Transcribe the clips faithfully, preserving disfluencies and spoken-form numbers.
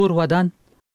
ودان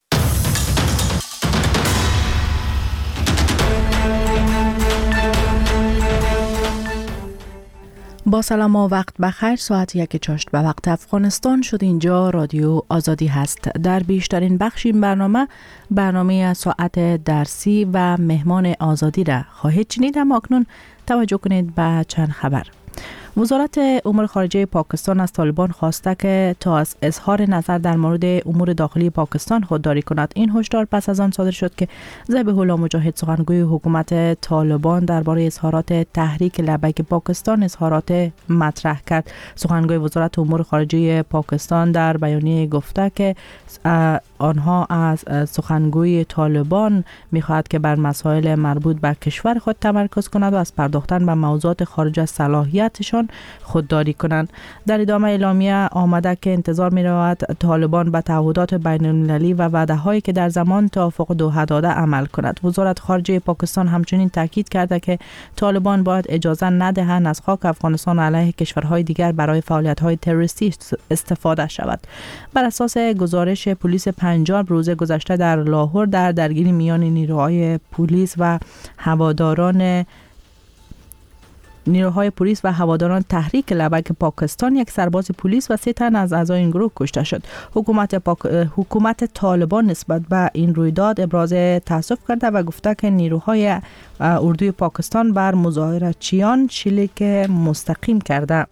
با سلام و وقت بخیر. ساعت یک چاشت به وقت افغانستان شد. اینجا رادیو آزادی هست. در بیشترین بخش این برنامه برنامه ساعت درسی و مهمان آزادی را خواهید شنید. اما اکنون توجه کنید به چند خبر. وزارت امور خارجه پاکستان از طالبان خواسته که تا از اظهار نظر در مورد امور داخلی پاکستان خودداری کند. این هشدار پس از آن صادر شد که ذبیح الله مجاهد سخنگوی حکومت طالبان درباره اظهارات تحریک لبیک پاکستان اظهارات مطرح کرد. سخنگوی وزارت امور خارجه پاکستان در بیانیه گفته که آنها از سخنگوی طالبان می‌خواهد که بر مسائل مربوط به کشور خود تمرکز کند و از پرداختن به موضوعات خارج از صلاحیتشان خودداری کنند. در ادامه اعلامیه آمده که انتظار می‌رود طالبان به تعهدات بین‌المللی و وعده‌هایی که در زمان توافق دوحه داده عمل کند. وزارت خارجه پاکستان همچنین تاکید کرده که طالبان باید اجازه ندهند از خاک افغانستان علیه کشورهای دیگر برای فعالیت‌های تروریستی استفاده شود. بر اساس گزارش پلیس پنجاب روز گذشته در لاهور در درگیری میان نیروهای پلیس و هواداران نیروهای پلیس و هواداران تحریک لبیک پاکستان یک سرباز پلیس و سه تن از اعضای این گروه کشته شد. حکومت پاک... حکومت طالبان نسبت به این رویداد ابراز تأسف کرده و گفته که نیروهای اردوی پاکستان بر مظاهراتچیان شلیک مستقیم کرده.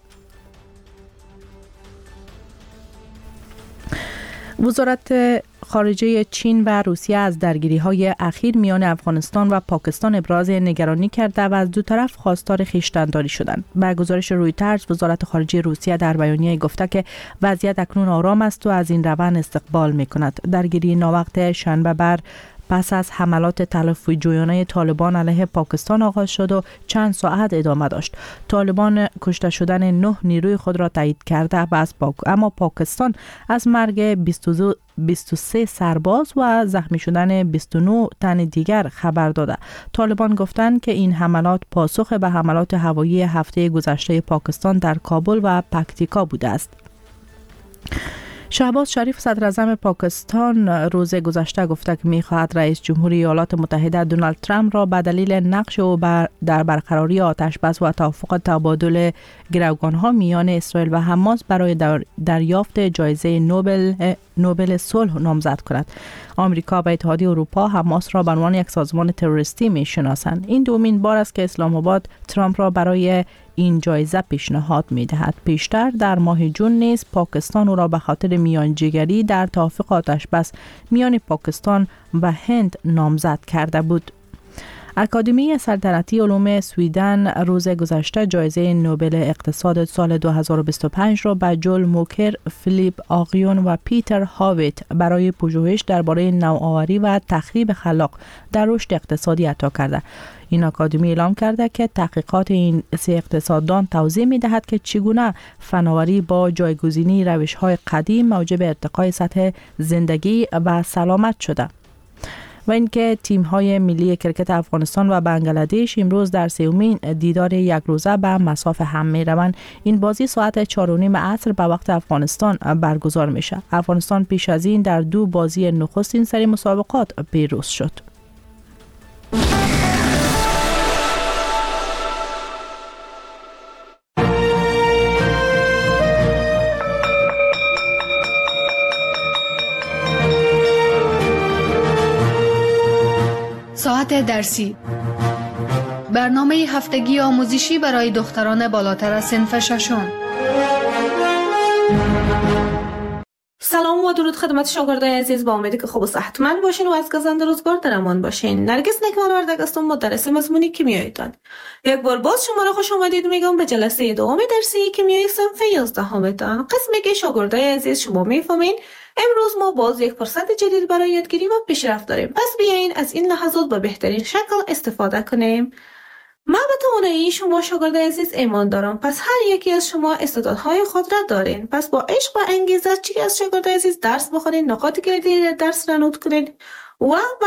وزارت خارجه چین و روسیه از درگیری‌های اخیر میان افغانستان و پاکستان ابراز نگرانی کرده و از دو طرف خواستار خویشتن‌داری شدند. به گزارش رویترز وزارت خارجه روسیه در بیانیه گفته که وضعیت اکنون آرام است و از این روند استقبال می‌کند. درگیری ناوقت شنبه بر پس از حملات تلافی جویانه طالبان علیه پاکستان آغاز شد و چند ساعت ادامه داشت. طالبان کشته شدن نه نیروی خود را تایید کرده است، اما پاکستان از مرگ بیست و سه سرباز و زخمی شدن بیست و نه تن دیگر خبر داده. طالبان گفتند که این حملات پاسخ به حملات هوایی هفته گذشته پاکستان در کابل و پکتیکا بوده است. شهباز شریف صدر اعظم پاکستان روز گذشته گفته که می‌خواهد رئیس جمهوری ایالات متحده دونالد ترامپ را به دلیل نقش او بر در برقراری آتش‌بس و توافق تبادل گروگان‌ها میان اسرائیل و حماس برای در دریافت جایزه نوبل نوبل صلح نامزد کند. آمریکا و اتحادیه اروپا حماس را به عنوان یک سازمان تروریستی می‌شناسند. این دومین بار است که اسلام آباد ترامپ را برای این جایزه پیشنهاد می‌دهد. پیشتر در ماه جون نیز پاکستان او را به خاطر میانجیگری در توافق آتش‌بس میان پاکستان و هند نامزد کرده بود. اکادمی سلطنتی علوم سویدن روز گذشته جایزه نوبل اقتصاد سال دو هزار و بیست و پنج را به جول موکر، فیلیپ آقیون و پیتر هاویت برای پژوهش درباره نوآوری و تخریب خلاق در رشد اقتصادی عطا کرده. این اکادمی اعلام کرده که تحقیقات این سه اقتصاددان توضیح می‌دهد که چگونه فناوری با جایگزینی روش‌های قدیم موجب ارتقای سطح زندگی و سلامت شده. و اینکه تیم‌های ملی کرکت افغانستان و بنگلادش امروز در سومین دیدار یک روزه به مصاف هم می‌روند. این بازی ساعت چهار و نیم عصر به وقت افغانستان برگزار میشه. افغانستان پیش از این در دو بازی نخستین سری مسابقات پیروز شد. ساعت درسی، برنامه هفتگی آموزشی برای دختران بالاتر از صنف ششم. سلام و درود خدمت شاگردای عزیز، با امیدی که خوب و صحتمند باشین و از گزند روزگار در امان باشین. نرگس نکمانوردگ هستم، مدرس مضمون کیمیایتان. یک بار باز شما را خوش آمدید میگم به جلسه دوم درسی کیمیای صنف یازدهمتان. قسمی که شاگردای عزیز شما میفهمین امروز ما باز یک فرصت جدید برای یادگیری و پیشرفت داریم. پس بیاین از این لحظات به بهترین شکل استفاده کنیم. من به توانایی شما شاگرد عزیز ایمان دارم، پس هر یکی از شما استعدادهای خود را دارین. پس با عشق و انگیزه چی از شاگرد عزیز درس بخونین، نکات کلیدی درس را نوت کنین و با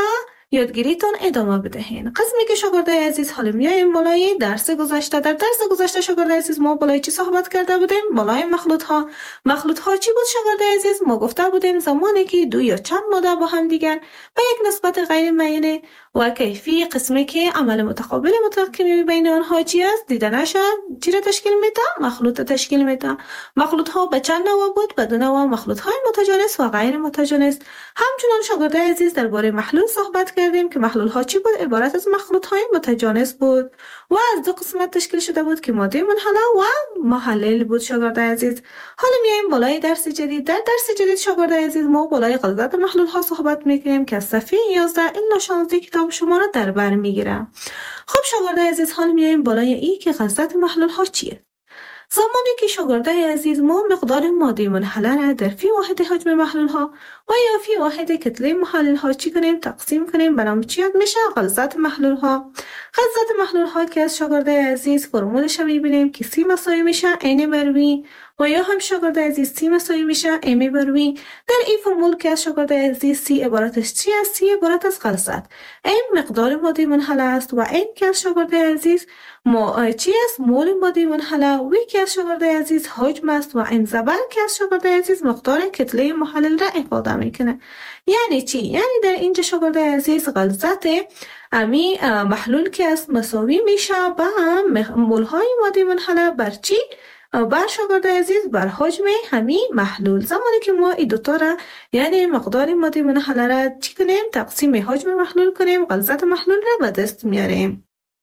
یادگیریتان ادامه بدهین. قسمی که شاگردای عزیز حالا میایم بالای درس گذشته. در درس گذشته شاگردای عزیز ما بالای چی صحبت کرده بودیم؟ بالای مخلوط ها. مخلوط ها چی بود شاگردای عزیز؟ ما گفته بودیم زمانی که دو یا چند ماده با هم دیگر به یک نسبت غیر معینه و کیفی قسمی که عمل متقابل متراکمی بین آنها چی است دیده نشد چی را تشکیل میده؟ مخلوط تشکیل میده. مخلوط ها به چند نوع بود؟ به دو نوع، مخلوط های متجانس و غیر متجانس. همچنان شاگردای عزیز درباره محلول صحبت کردیم که محلول ها چی بود؟ عبارت از مخلوط های متجانس بود و از دو قسمت تشکیل شده بود که ماده منحله و محلل بود شاگردای عزیز. حالا میایم بالای درس جدید. در درس جدید شاگردای عزیز ما بالای غلظت محلول ها صحبت میکنیم که از صفحه یازده الی شانزده کتاب شما را در بر میگیره. خب شاگردای عزیز حالا میایم بالای این که غلظت محلول ها چیه. زمانی که شاگردای عزیز ما مقدار ماده منحله را در فی واحد حجم محلول ها و یا فی واحد کتله محلول ها چی کنیم تقسیم کنیم به نام چی میشه؟ غلظت محلول ها. غلظت محلول ها که از شاگردای عزیز فرمولش میبینیم که سی مساوی میشه n بر v و یا هم شاگردای عزیز سی مساوی میشه m بر v. در این فرمول که از شاگردای عزیز سی عبارتش چی است؟ سی عبارت از غلظت. m مقدار ماده منحله است و n که از شاگردای عزیز ما چی است؟ مول ماده منحله. و که از شاگردای عزیز حجم است و m زبر که از شاگردای عزیز مقدار کتله محلل را افاده میکنه. یعنی چی؟ یعنی در اینجا شاگردای عزیز غلظت امی محلول که است مساوی میشه به مول های ماده منحله بر چی؟ بر شاگردای عزیز بر حجم همین محلول. زمانی که ما این دوتا را یعنی مقدار ماده منحله را چی کنیم؟ تقسیم حجم محلول کنیم، غلظت محلول را به دست میاریم.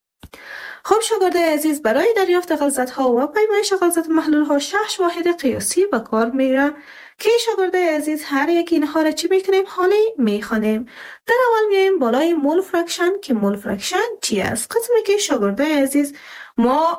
خب شاگردای عزیز برای دریافت غلظت ها و پیمایش غلظت محلول ها شش واحد قیاسی به کار میره که شاگردای عزیز هر یک اینها را چی میکنیم؟ حالی میخوانیم. در اول میایم بالای مول فرکشن که مول فرکشن چی است؟ قسمی که شاگردای عزیز ما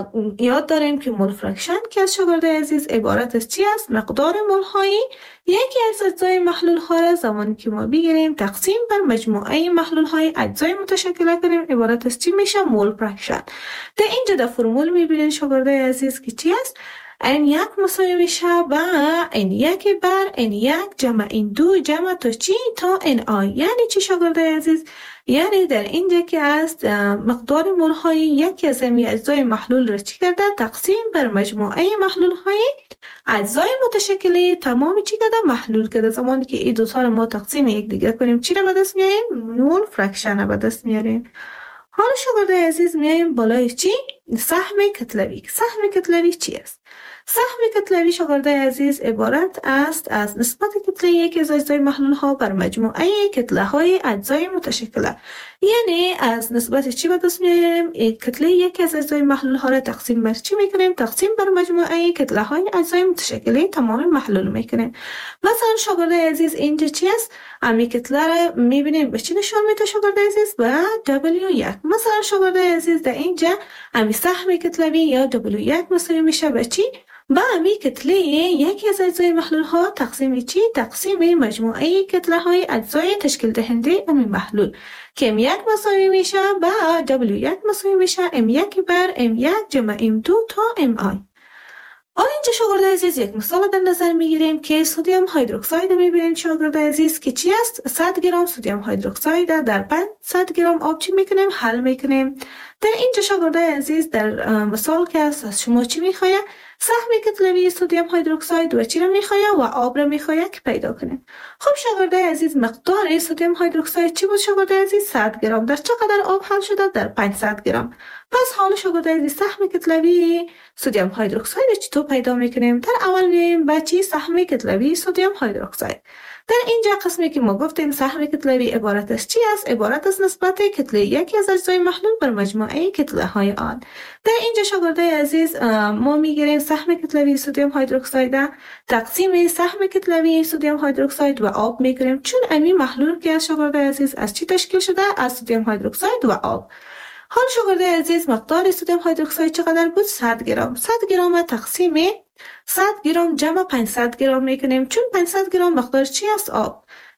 یاد داریم که مول فرکشن که از شاگردای عزیز عبارت از چی است؟ مقدار مول هایی یکی از اجزای محلول ها را زمانی که ما بگیریم تقسیم بر مجموعه محلول های اجزای متشکل کنیم عبارت از چی میشه؟ مول فرکشن. در اینجا در فرمول میبینین شاگردای عزیز که چی است؟ این یک مساوی میشه با این یک بر این یک جمع این دو جمع تا چی؟ تا این آی. یعنی چی شاگردای عزیز؟ یعنی در اینجا که است مقدار مول های یکی از این اجزای محلول را چی کرده؟ تقسیم بر مجموعه محلول های اجزای متشکلی تمام چی کرده؟ محلول کرده. زمانی که این دو تا ما تقسیم یک دیگه کنیم چی را به دست میاریم؟ مول فرکشن را به دست میاریم. حالا شاگردای عزیز میایم بالای چی؟ سهم کتلوی. سهم کتلوی چی است؟ سهم کتلوی شاگردای عزیز عبارت است از نسبت کتله یک از اجزای محلول ها بر مجموعه کتله های اجزای متشکله. یعنی از نسبت چی به دست میاریم؟ کتله یک از اجزای محلول ها را تقسیم بر چی میکنیم؟ تقسیم بر مجموعه کتله های اجزای متشکله تمام محلول میکنیم. مثلا شاگردای عزیز اینجا چی است؟ امی کتله را میبینیم به چی نشان میده شاگردای عزیز؟ به دبلیو یک. مثلا شاگردای عزیز در اینجا امی سهم کتلوی یا دبلیو یک مساوی میشه به چی؟ با امی کتله یکی از اجزای محلول ها تقسیم چی؟ تقسیم مجموعه کتله های اجزای تشکیل دهنده امی محلول که ام یک مساوی میشه با دبلیو یک مساوی میشه ام یک بر ام یک جمع ام دو تا ام آی. حالا اینجا شاگردای عزیز یک مثال در نظر میگیریم که سدیم هیدروکساید میبینیم شاگردای عزیز که چی است؟ صد گرم سدیم هیدروکساید در پانصد گرم آب چی میکنیم؟ حل میکنیم. در اینجا شاگردای عزیز در مثال که است از شما چی میخواه؟ سهم کتلوی سدیم هیدروکساید و چی را میخواه؟ و آب را میخواه که پیدا کنیم. خب شاگردای عزیز مقدار سدیم هیدروکساید چی بود شاگردای عزیز؟ صد گرم. در چقدر آب حل شده؟ در پانصد گرم. پس حالا شاگردای عزیز سهم کتلوی سدیم هیدروکساید چطور پیدا میکنیم؟ در اول میایم با چی؟ سهم کتلوی سدیم هیدروکساید. در اینجا قسمی که ما گفتیم سهم کتلوی عبارت از چی است؟ عبارت از نسبت کتله یکی از اجزای محلول بر مجموعه کتله های آن. در اینجا شاگردای عزیز ما میگیریم سهم کتلوی سدیم هیدروکساید تقسیم سهم کتلوی سدیم هیدروکساید و آب میکنیم، چون امی محلول که از شاگردای عزیز از چی تشکیل شده؟ از سدیم هیدروکساید و آب. حال شاگردای عزیز مقدار سدیم هیدروکساید چقدر بود؟ صد گرم. صد گرم تقسیم صد گرم جمع پانصد گرم میکنیم، چون پانصد گرم مقدار چی است؟ آب.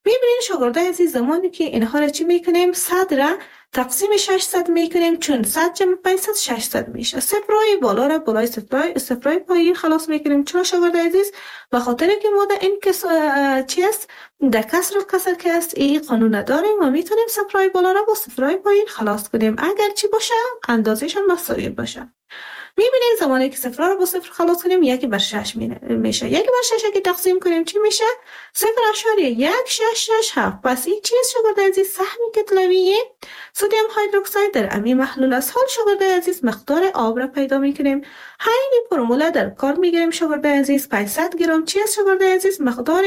میبینین شاگردای عزیز زمانی که اینها را چی میکنیم؟ صد را تقسیم ششصد میکنیم، چون صد جمع پانصد ششصد میشه. صفرای بالا را بالای صفرای صفرای پایین خلاص میکنیم. چرا شاگردای عزیز؟ به خاطر که ما در این کس چی است؟ در کسر و کسر که است این قانون داریم و میتونیم صفرای بالا را با صفرای پایین خلاص کنیم اگر چی باشه؟ اندازه‌شان مساوی باشه. میبینیم زمانی که صفر رو با صفر خلاص کنیم یکی بر شش میشه. یکی بر شش که تقسیم کنیم چی میشه؟ صفر اشاریه یک شش شش هفت. پس این چیز شاگردای عزیز سهم کتلوی سدیم هیدروکساید در امی محلول است. حال شاگردای عزیز مقدار آب را پیدا میکنیم. همین فرمول در کار میگیریم شاگردای عزیز. پانصد گرم چی است شاگردای عزیز؟ مقدار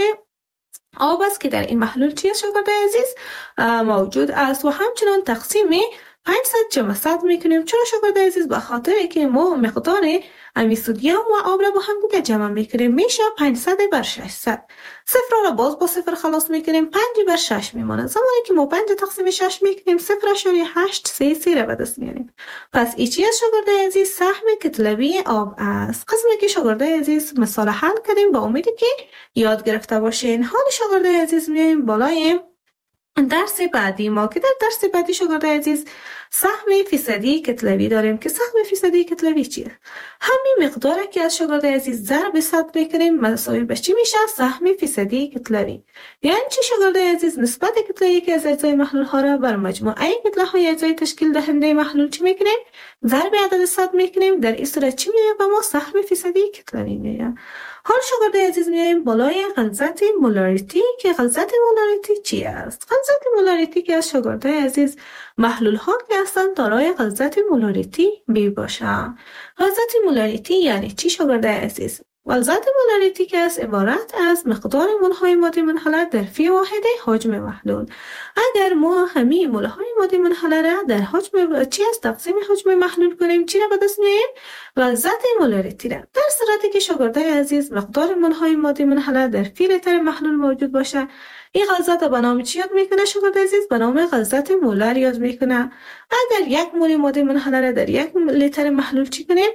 آب است که در این محلول چی است شاگردای عزیز؟ موجود است و همچنان تقسیم پانصد جمع صد میکنیم. چرا شاگردای عزیز؟ به خاطر که ما مقدار امی سدیم و آب را با هم دیگه جمع میکنیم میشه پانصد بر ششصد. صفر را باز با صفر خلاص میکنیم، پنج بر شش میمونه. زمانی که ما پنج تقسیم شش میکنیم صفر اشاریه هشت سه سه را به دست میاریم. پس این چی است شاگردای عزیز؟ سهم کتلوی آب است. قسمی که شاگردای عزیز مثال حل کردیم با امیدی که یاد گرفته باشین. حال شاگردای عزیز میایم بالای درس بعدی ما که در درس بعدی شاگردای عزیز سهم فیصدی کتلوی داریم که سهم فیصدی کتلوی چیه؟ همین مقداره که از شاگردای عزیز ضرب صد میکنیم مساوی به چی میشه؟ سهم فیصدی کتلوی. یعنی چی شاگردای عزیز؟ نسبت کتلوی که از اجزای محلول ها را بر مجموعه کتله های اجزای تشکیل دهنده محلول چی میکنیم؟ ضرب عدد صد میکنیم. در این صورت چی میشه؟ به ما سهم فیصدی کتلوی میشه. حال شاگردای عزیز میایم بالای غلظت مولاریتی که غلظت مولاریتی چی است؟ غلظت مولاریتی که از شاگردای عزیز محلول ها که هستند دارای غلظت مولاریتی می باشند. غلظت مولاریتی یعنی چی شاگردای عزیز؟ غلظت مولاریتی که از عبارت از مقدار مولهای ماده منحله در فی واحد حجم محلول. اگر ما همه مولهای ماده منحله را در حجم چی است تقسیم حجم محلول کنیم چی را به دست میاریم؟ غلظت مولاریتی را. در صورتی که شاگردای عزیز مقدار مولهای ماده منحله در فی لیتر محلول موجود باشه این غلظت به نام چی یاد میکنه شاگردای عزیز؟ به نام غلظت مولر یاد میکنه. اگر یک مول ماده منحله را در یک لیتر محلول چی کنیم؟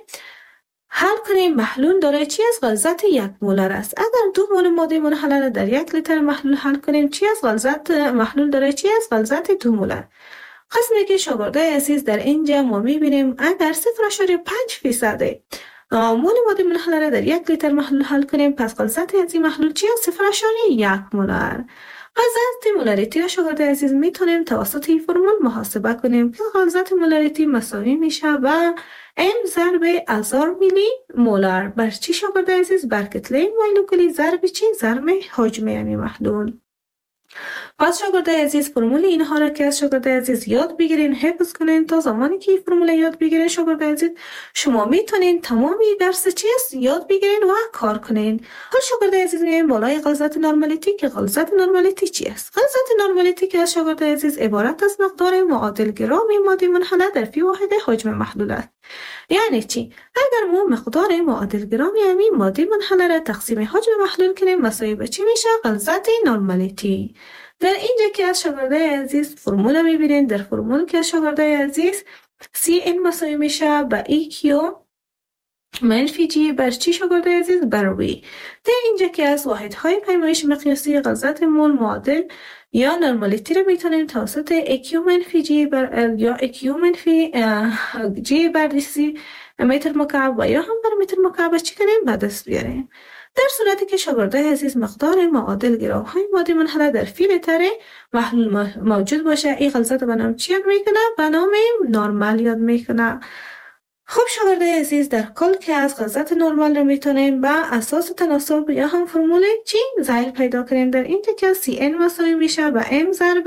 حل کنیم محلول دارای چی از غلظت یک مولر است. اگر دو مول ماده منحله را در یک لیتر محلول حل کنیم چی از غلظت محلول دارای چی از غلظت دو مولر. قسمی که شاگردای عزیز در اینجا ما میبینیم اگر صفر اشاریه پنج فیصد مول ماده منحله را در یک لیتر محلول حل کنیم پس غلظت از این محلول چی از صفر اشاریه یک مولر. غلظت مولاریتی را شاگردای عزیز میتونیم توسط این فرمول محاسبه کنیم که غلظت مولاریتی مساوی میشه و ام ضرب هزار میلی مولر بر چی شاگردای عزیز؟ بر کتله مولکولی ضرب چی؟ ضرب حجم امی محلول. پس شاگردای عزیز فرمول اینها را که از شاگردای عزیز یاد بگیرین حفظ کنین تا زمانی که این فرمول یاد بگیرین شاگردای عزیز شما میتونین تمامی درس چی است یاد بگیرین و کار کنین. حال شاگردای عزیز میایم بالای غلظت نرمالیتی که غلظت نرمالیتی چی است؟ غلظت نرمالیتی که از شاگردای عزیز عبارت از مقدار معادل گرام ماده منحله در فی واحد حجم محلول است. یعنی چی؟ اگر ما مقدار معادل گرام یعنی ماده منحله را تقسیم حجم محلول کنیم مساوی به چی میشه؟ غلظت نرمالیتی. در اینجا که از شاگردای عزیز فرمول میبینین در فرمول که از شاگردای عزیز سی این مساوی میشه به ای کیو منفی جی بر چی شاگردای عزیز؟ بر وی. در اینجا که از واحدهای پیمایش مقیاسی غلظت مول معادل یا نرمالیتی رو میتونیم توسط ایکیو منفی جی بر یا ایکیو منفی جی بر دیسی متر مکعب و یا هم بر متر مکعب چی کنیم؟ به دست بیاریم. در صورتی که شاگردای عزیز مقدار معادل گرام های ماده منحله در فی لیتر محلول موجود باشه این غلظت به نام چی یاد میکنه؟ به نام نرمال یاد میکنه. خب شاگردای عزیز در کل که از غلظت نرمال رو میتونیم به اساس تناسب یا هم فرمول چی ظاهر پیدا کنیم. در اینجا که سی ان مساوی میشه به ام ضرب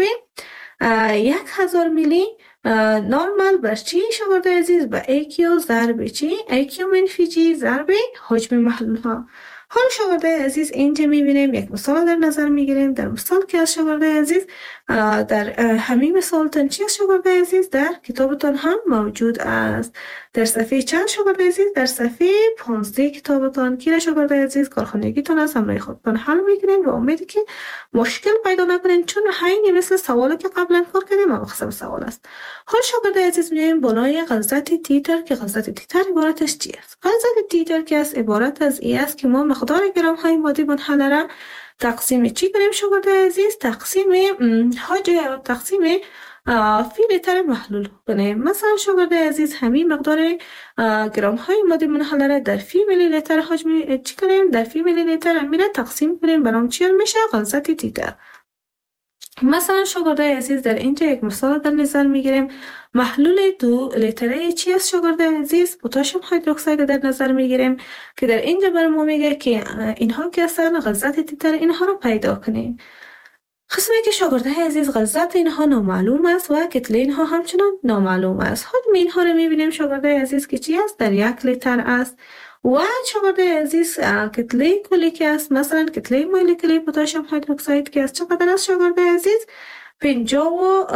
یک هزار میلی نرمال بر چی شاگردای عزیز؟ به ایکیو ضرب چی؟ ایکیو منفی جی ضرب حجم محلول ها. حال شاگردای عزیز اینجا میبینیم یک مثال در نظر میگیریم. در مثال که از شاگردای عزیز در همین مثال تنچی از شاگردای عزیز در کتابتان هم موجود است. در صفحه چند شاگردای عزیز؟ در صفحه پانزده کتابتان که شاگردای عزیز کارخانگیتان از همراه خودتان حل میکنین و امیدی که مشکل پیدا نکنین چون همین مثل سوالی که قبلا کار کردیم مقصد سوال است. حال شاگردای عزیز میایم بالای غلظت تیتر که غلظت تیتر عبارتش چی است؟ غلظت تیتر که از عبارت از ای است که ما مقدار گرم های ماده منحله تقسیم چی کنیم شاگرد عزیز؟ تقسیم حاج تقسیم فی لیتر محلول کنیم. مثلا شاگرد عزیز همین مقدار گرم های ماده منحله را در فی میلی لیتر حجم چی کنیم؟ در فی میلی لیتر امیره تقسیم کنیم برام چی میشه؟ غلظت تیتر. مثلا شاگرد عزیز در اینجا یک مثال در نظر میگیریم. محلول دو لیتره چی است شاگرد عزیز؟ پتاسیم هیدروکساید در نظر میگیریم که در اینجا بر ما میگه که اینها که هستن غلظت تیتر اینها رو پیدا کنیم. قسمی که شاگرد عزیز غلظت اینها نامعلوم است و کتله اینها همچنان نامعلوم است. حجم اینها رو میبینیم شاگرد عزیز که چی است؟ در یک لیتر است. و شاگرد عزیز کتله کلی که است، مثلا کتله مولکولی پتاسیم هیدروکساید که است چقدر است شاگرد عزیز؟ پنجاه و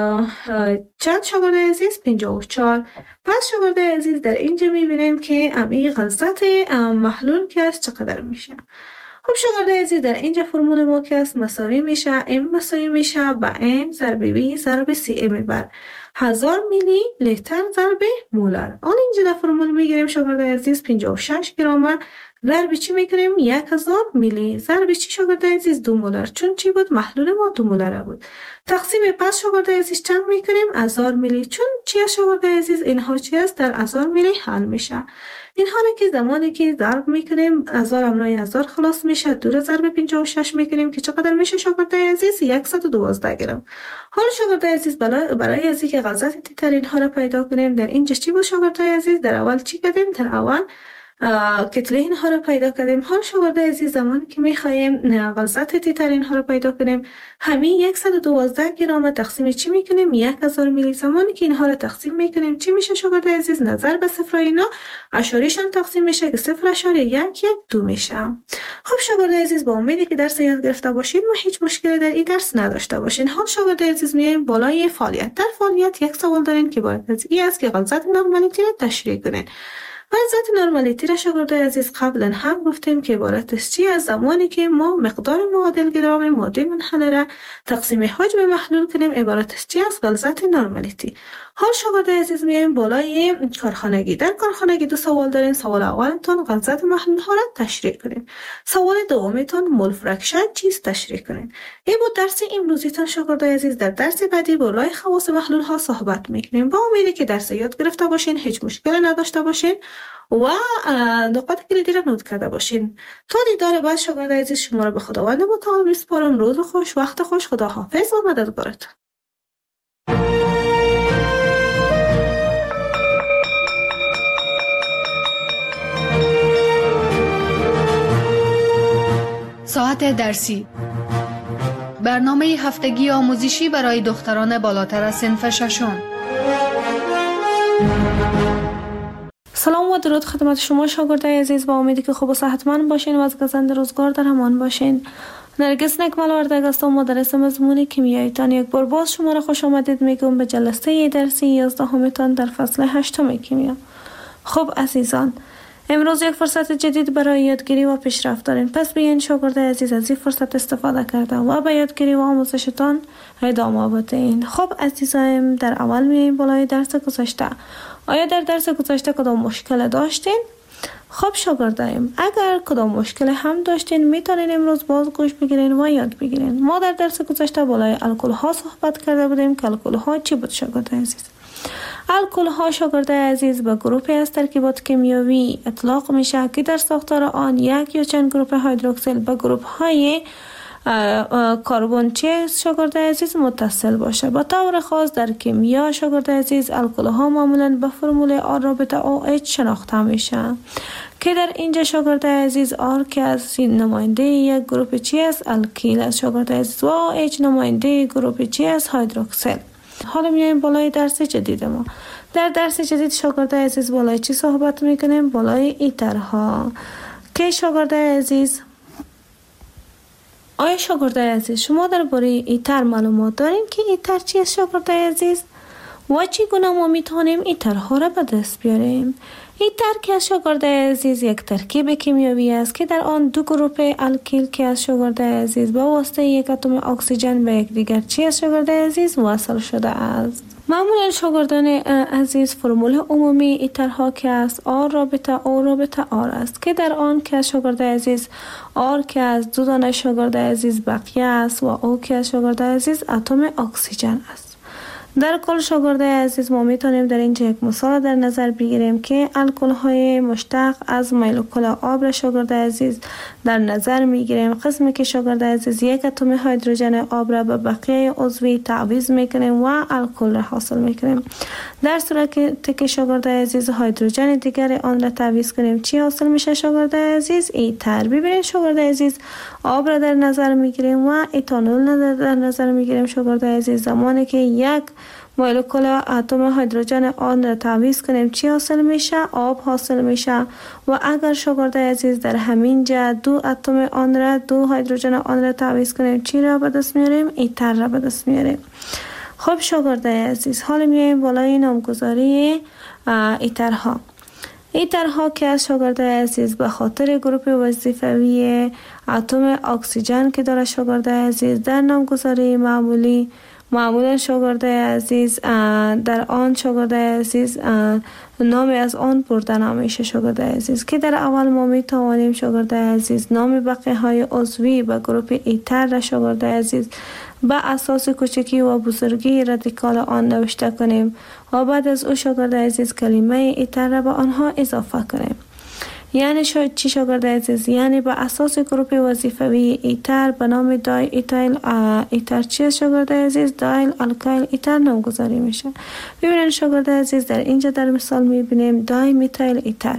چند شاگرد عزیز؟ پنجاه و چهار. پس شاگرد عزیز در اینجا میبینیم که امی غلظت محلول که است چقدر میشه. خب شاگرد عزیز در اینجا فرمول ما که است مساوی میشه ام مساوی میشه با ام ضرب بی ضرب سی ام بر هزار میلی لیتر ضرب مولر. آن اینجا در فرمول میگیریم شاگرد عزیز پنجاه و شش گرم ضرب چی میکنیم؟ یک هزار میلی ضرب چی شاگرد عزیز؟ دو مولر. چون چی بود؟ محلول ما دو مولر بود. تقسیم پس شاگرد عزیز چند میکنیم؟ هزار میلی. چون چی است شاگرد عزیز؟ اینها چی است؟ در هزار میلی حل میشه. اینها را که زمانی که ضرب میکنیم هزار امرای هزار خلاص میشه، دو را ضرب پنجاه و شش میکنیم که چقدر میشه شاگرد عزیز؟ صد و دوازده گرم. حالا شاگرد عزیز برای از اینکه غلظت تیتر اینها را پیدا کنیم در اینجا چی بود شاگرد عزیز؟ در اول چی کردیم؟ در اول کتله اینها رو پیدا کردیم. حال شاگرد عزیز زمانی که میخوایم غلظت تیتر اینها رو پیدا کنیم همین صد و دوازده گرم تقسیم چی میکنیم؟ یک هزار میلی. زمانی که اینها رو تقسیم میکنیم چی میشه شاگرد عزیز؟ نظر به صفر اینا اشاریشان تقسیم میشه که صفر اشاری یک یک دو میشه. خب شاگرد عزیز با امیدی که درس یاد گرفته باشید و هیچ مشکلی در این درس نداشته باشین. حال شاگرد عزیز میایم بالای فعالیت. در فعالیت یک سوال دارین که باید از این است که غلظت نورمالیتی رو تشریح کنین. غلظت نورمالیتی را شاگرد عزیز قبلا هم گفتیم که عبارت است چی؟ از زمانی که ما مقدار معادل گرم ماده منحله را تقسیم حجم محلول کنیم عبارت است چی؟ از غلظت نورمالیتی. حال شاگرد عزیز میایم بالای کارخانگی. در کارخانگی دو سوال دارین. سوال اولتون غلظت محلول ها را تشریح کنین. سوال دومیتون مول فرکشن چیست تشریح کنین. این بود درس امروزیتون شاگرد عزیز. در درس بعدی بالای خواص محلول ها صحبت میکنیم. با امیدی که درس یاد گرفته باشین، هیچ مشکلی نداشته باشین و نقاط کلیدی را نوت کرده باشین. تا دیدار بعد شاگرد عزیز شما را به خداوند متعال میسپارم. روز خوش، وقت خوش، خدا حافظ و مددگارتون. ساعت درسی، برنامه هفتگی آموزشی برای دختران بالاتر از صنف ششم. سلام و درود خدمت شما شاگرد عزیز. با امیدی که خوب و صحتمند باشین و از گزند روزگار در امان باشین. نرگس نکمل وردگ هستم، مدرس مضمون کیمیاییتان. یک بار باز شما را خوش آمدید میگم به جلسه درسی یازدهمتان در فصل هشتم کیمیا. خب عزیزان، امروز یک فرصت جدید برای یادگیری و پیشرفت دارین. پس بیاین شاگرد عزیز از این فرصت استفاده کرده و به یادگیری و آموزشتان ادامه بدین. خب عزیزان، در اول میایم بالای درس گذشته. آیا در درس گذشته کدام مشکل داشتین؟ خب شاگردایم، اگر کدام مشکل هم داشتین میتونین امروز باز گوش بگیرین و یاد بگیرین. ما در درس گذشته بالای الکل ها صحبت کرده بودیم که الکل ها چی بود شاگرد عزیز؟ الکل ها شاگرد عزیز به گروهی از ترکیبات کیمیایی اطلاق میشه که در ساختار آن یک یا چند گروه هیدروکسیل به گروه های کربن چه شاگرد عزیز متصل باشه. به طور خاص در کیمیا شاگرد عزیز الکل ها معمولا به فرمول آر رابطه او اچ شناخته میشه که در اینجا شاگرد عزیز آر که از نماینده یک گروه چی است؟ الکیل است شاگرد عزیز و اچ نماینده گروه چی است؟ هیدروکسیل. حالا میایم بالای درس جدید ما. در درس جدید شاگرد عزیز بالای چی صحبت میکنیم؟ بالای ایترها که شاگرد عزیز، آیا شاگرد عزیز شما درباره ایتر معلومات دارین که ایتر چیست شاگرد عزیز؟ و چگونه ما میتونیم ایترها را به دست بیاریم؟ این ترکیب از شاگردای عزیز یک ترکیب کیمیایی است که در آن دو گروه الکیل که از شاگردای عزیز با واسطه یک اتم اکسیژن به یکدیگر چی از شاگردای عزیز وصل شده است. معمولا شاگردان عزیز فرمول عمومی ایترها که است آر رابطه او رابطه آر است که در آن که از شاگردای عزیز آر که از دو دانه شاگردای عزیز بقیه است و او که از شاگردای عزیز اتم اکسیژن است. در کل شاگردای عزیز ما میتونیم در اینجا یک مثال در نظر بگیریم که الکل های مشتق از مولکول آب را شاگردای عزیز در نظر میگیریم. قسمی که شاگردای عزیز یک اتم هیدروژن آب را به بقیه عضوی تعویض میکنیم و الکل را حاصل میکنیم. در صورتی که شاگردای عزیز هیدروژن دیگر آن را تعویض کنیم چی حاصل میشه شاگردای عزیز؟ ایتر. ببینید شاگردای عزیز آب را در نظر میگیریم و ایتانول در نظر میگیریم شاگردای عزیز. زمانی که یک مولکول اتم هیدروژن آن را تعویض کنیم چی حاصل میشه؟ آب حاصل میشه. و اگر شاگردای عزیز در همین جا دو اتم آن را دو هیدروژن آن را تعویض کنیم چی را به دست میاریم؟ ایتر را به دست میاریم. خب شاگردای عزیز حالا میایم بالای نامگذاری ایترها. ایترها که از شاگردای عزیز به خاطر گروه وظیفوی اتم اکسیژن که داره شاگردای عزیز در نامگذاری معمولی معمولا شاگردای عزیز در آن شاگردای عزیز نامی از آن برده نمیشه شاگردای عزیز که در اول ما می توانیم شاگردای عزیز نام بقیه های عضوی به گروه ایتر را شاگردای عزیز به اساس کوچکی و بزرگی رادیکال آن نوشته کنیم و بعد از او شاگردای عزیز کلمه ایتر را به آنها اضافه کنیم. یعنی شاید چی شاگردای عزیز؟ یعنی به اساس گروه وظیفوی ایتر به نام دای ایتایل ایتر چی شاگردای عزیز؟ دایل الکایل ایتر نامگذاری میشه. ببینید شاگردای عزیز در اینجا در مثال میبینیم دای میتایل ایتر.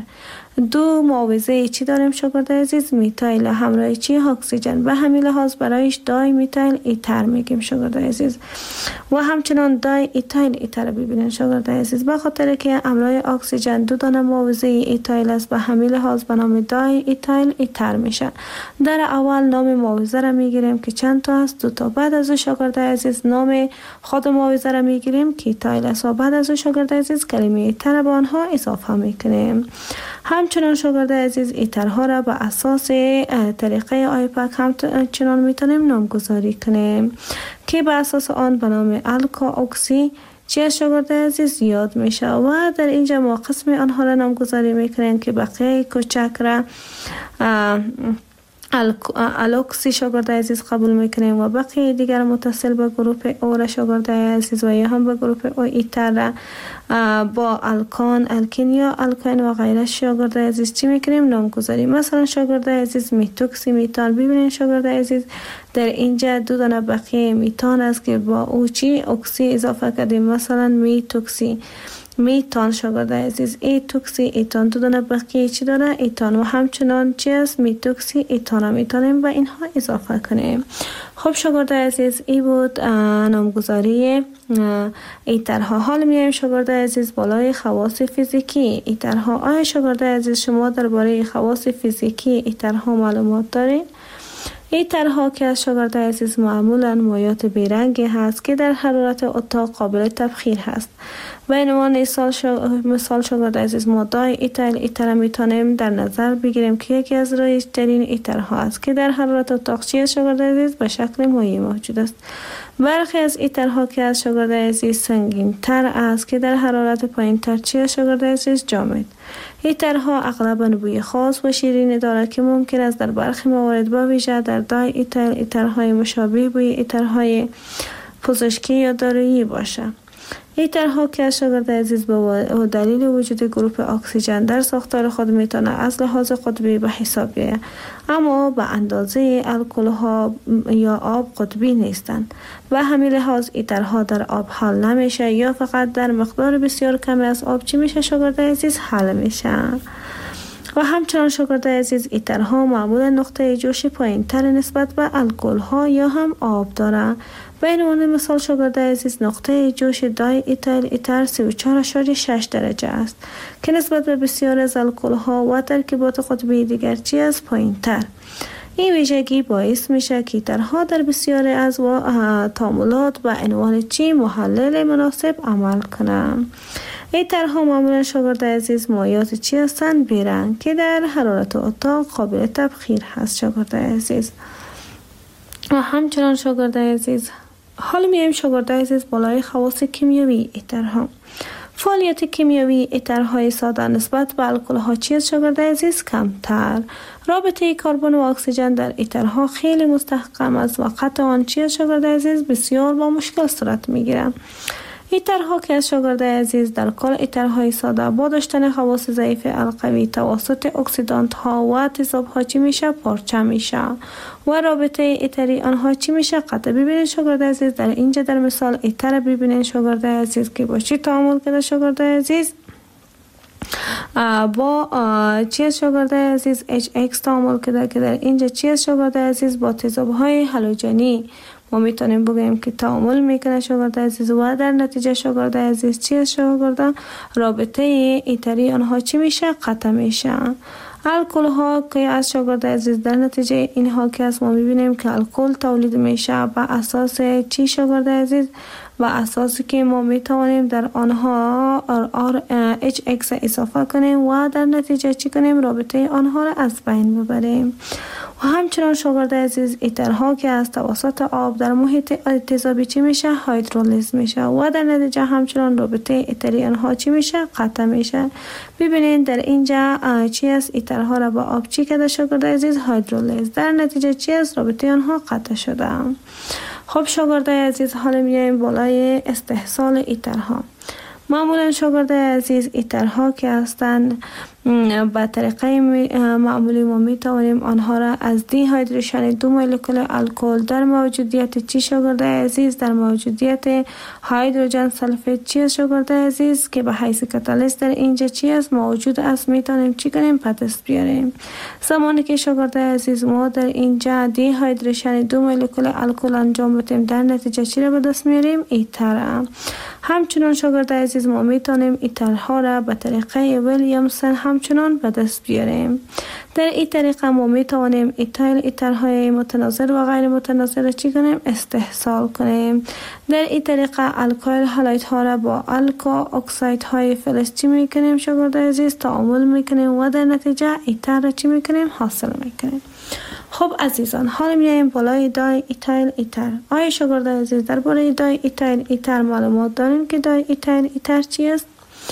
دو معاوضه چی داریم شاگردای عزیز؟ میتایل همراه چی؟ اکسیژن. به همین لحاظ برایش دای میتایل ایتر میگیم شاگردای عزیز. و همچنان دای ایتایل ایتر ببینید شاگردای عزیز به خاطر که همراه اکسیژن دو دانه معاوضه ایتایل است به همین لحاظ به نام دای ایتایل ایتر میشه. در اول نام معاوضه را میگیریم که چند تا است؟ دو تا. بعد از شاگردای عزیز نام خود معاوضه را میگیریم که ایتایل است و بعد از شاگردای عزیز کلمه ایتر به آنها اضافه میکنیم. همچنان شاگردای عزیز ایترها را به اساس طریقه آیپک همچنان میتونیم نامگذاری کنیم که به اساس آن به نام الکا اکسی چی از شاگردای عزیز یاد میشه و در اینجا ما قسم آنها را نامگذاری میکنیم که بقیه کوچک را الوکسی شاگردای عزیز قبول میکنیم و بقیه دیگر متصل به گروه او را شاگردای عزیز و یا هم به گروه او ایتر را با الکان الکین یا الکاین و غیره شاگردای عزیز چی میکنیم؟ نامگذاری. مثلا شاگردای عزیز میتوکسی میتان. ببینید شاگردای عزیز در اینجا دو دانه بقیه میتان است که با او چی اکسی اضافه کردیم. مثلا میتوکسی میتان شاگردای عزیز ایتوکسی ایتان دو دانه بقیه چی داره؟ ایتان. و همچنان چی است؟ میتوکسی ایتان میتونیم و اینها اضافه کنیم. خب شاگردای عزیز ای بود نامگذاری ایترها. حال میایم شاگردای عزیز بالای خواص فیزیکی ایترها. آیا شاگردای عزیز شما درباره خواص فیزیکی ایترها معلومات دارین؟ ایترها که از شاگردای عزیز معمولا مایات بیرنگی هست که در حرارت اتاق قابل تبخیر هست. به عنوان مثال شاگردای عزیز ما دای ایتایل ایتر میتونیم در نظر بگیریم که یکی از رایج‌ترین ایترها است که در حرارت اتاق چی شاگردای عزیز به شکل مایع موجود است. برخی از ایترها که از شاگردای عزیز سنگین تر است که در حرارت پایین تر چی شاگردای عزیز جامد. ایترها اغلباً بوی خاص و شیرینی دارد که ممکن است در برخی موارد با ویژه در دای ایتایل ایترهای مشابه بوی ایترهای پزشکی یا دارویی باشه. ایترها که از شاگردای عزیز به دلیل وجود گروه اکسیژن در ساختار خود میتونه از لحاظ قطبی به حساب بیاید اما به اندازه الکل ها یا آب قطبی نیستند. و همین لحاظ ایترها در آب حل نمیشه یا فقط در مقدار بسیار کمی از آب چی میشه شاگردای عزیز حل میشه. و همچنان شاگردای عزیز ایترها معمولا نقطه جوش پایین تر نسبت به الکل ها یا هم آب داره. به عنوان مثال شاگردای عزیز نقطه جوش دای ایتایل ایتر سی و چهار ممیز شش درجه است که نسبت به بسیار از الکل ها و ترکیبات قطبی دیگر چی از پایین تر. این ویژگی باعث میشه که ایترها در بسیاری از تعاملات به عنوان چی محلل مناسب عمل کنند. ایترها معمولا شاگرد عزیز مایعات چی هستند؟ بیرنگ که در حرارت اتاق قابل تبخیر هست شاگرد عزیز. و همچنان شاگرد عزیز حالا میایم شاگرد عزیز بالای خواص کیمیایی ایترها. فعالیت کیمیایی ایترهای ساده نسبت به الکل‌ها چی است شاگرد عزیز؟ کمتر. رابطه کربن و اکسیژن در ایترها خیلی مستحکم است و قطع آن چی است شاگرد عزیز؟ بسیار با مشکل صورت میگیرد. ایترها که از شاگرد عزیز در کل ایترهای ساده با داشتن خواص ضعیف القوی توسط اکسیدانت ها و تیزاب ها چی میشه؟ پارچه میشه و رابطه ایتری آنها چی میشه؟ قطع. ببینید شاگرد عزیز در اینجا در مثال ایتر ببینید شاگرد عزیز که با چی تعامل کرده شاگرد عزیز؟ با چی از شاگرد عزیز؟ اچ اکس تعامل کرده که در اینجا چی از شاگرد عزیز؟ با تیزاب های هالوژنی ما میتونیم بگیم که تعامل میکنه شاگرد عزیز و در نتیجه شاگرد عزیز چی است شاگرد؟ رابطه ایتری آنها چی میشه؟ قطع میشه. الکل ها که از شاگرد عزیز در نتیجه اینها که از ما میبینیم که الکل تولید میشه بر اساس چی شاگرد عزیز؟ و اساسی که ما میتوانیم در آنها آر اچ اکس اضافه کنیم و در نتیجه چی کنیم؟ رابطه آنها را از بین ببریم. و همچنان شاگرد عزیز ایترها که از توسط آب در محیط تیزابی چی میشه؟ هیدرولیز میشه و در نتیجه همچنان رابطه ایتری آنها چی میشه؟ قطع میشه. ببینید در اینجا چی است؟ ایترها را با آب چی کرده شاگرد عزیز؟ هیدرولیز. در نتیجه چی است؟ رابطه آنها قطع شده. خب شاگرد عزیز حالا میایم بالای استحصال ایترها. معمولا شاگرد عزیز ایترها که هستند به طریقه معمولی ما میتوانیم آنها را از دی هیدریشن دو مولکول الکل در موجودیت چی شاگرد عزیز؟ در موجودیت هیدروژن سلفید چی شاگرد عزیز که به حیث کاتالیست در اینجا چی است موجود است میتونیم چی کنیم؟ به دست بیاریم. زمانی که شاگرد عزیز ما در اینجا دی هیدریشن دو مولکول الکل انجام بدیم در نتیجه چی را به دست میاریم؟ ایتر. همچنان شاگرد عزیز ما میتونیم ایترها را به طریقه ویلیامسون همچنان به دست بیاریم. در این طریقه ما میتوانیم ایتایل ایترهای متناظر و غیر متناظر را چی کنیم؟ استحصال کنیم. در این طریقه الکایل هالایت ها را با الکا اکساید های فلز چی میکنیم شاگرد عزیز؟ تعامل میکنیم و در نتیجه ایتر را چی میکنیم؟ حاصل میکنیم. خب عزیزان حالا میایم بالای دای ایتایل ایتر. آیا شاگرد عزیز درباره دای ایتایل ایتر معلومات داریم که دای ایتایل ایتر چی است؟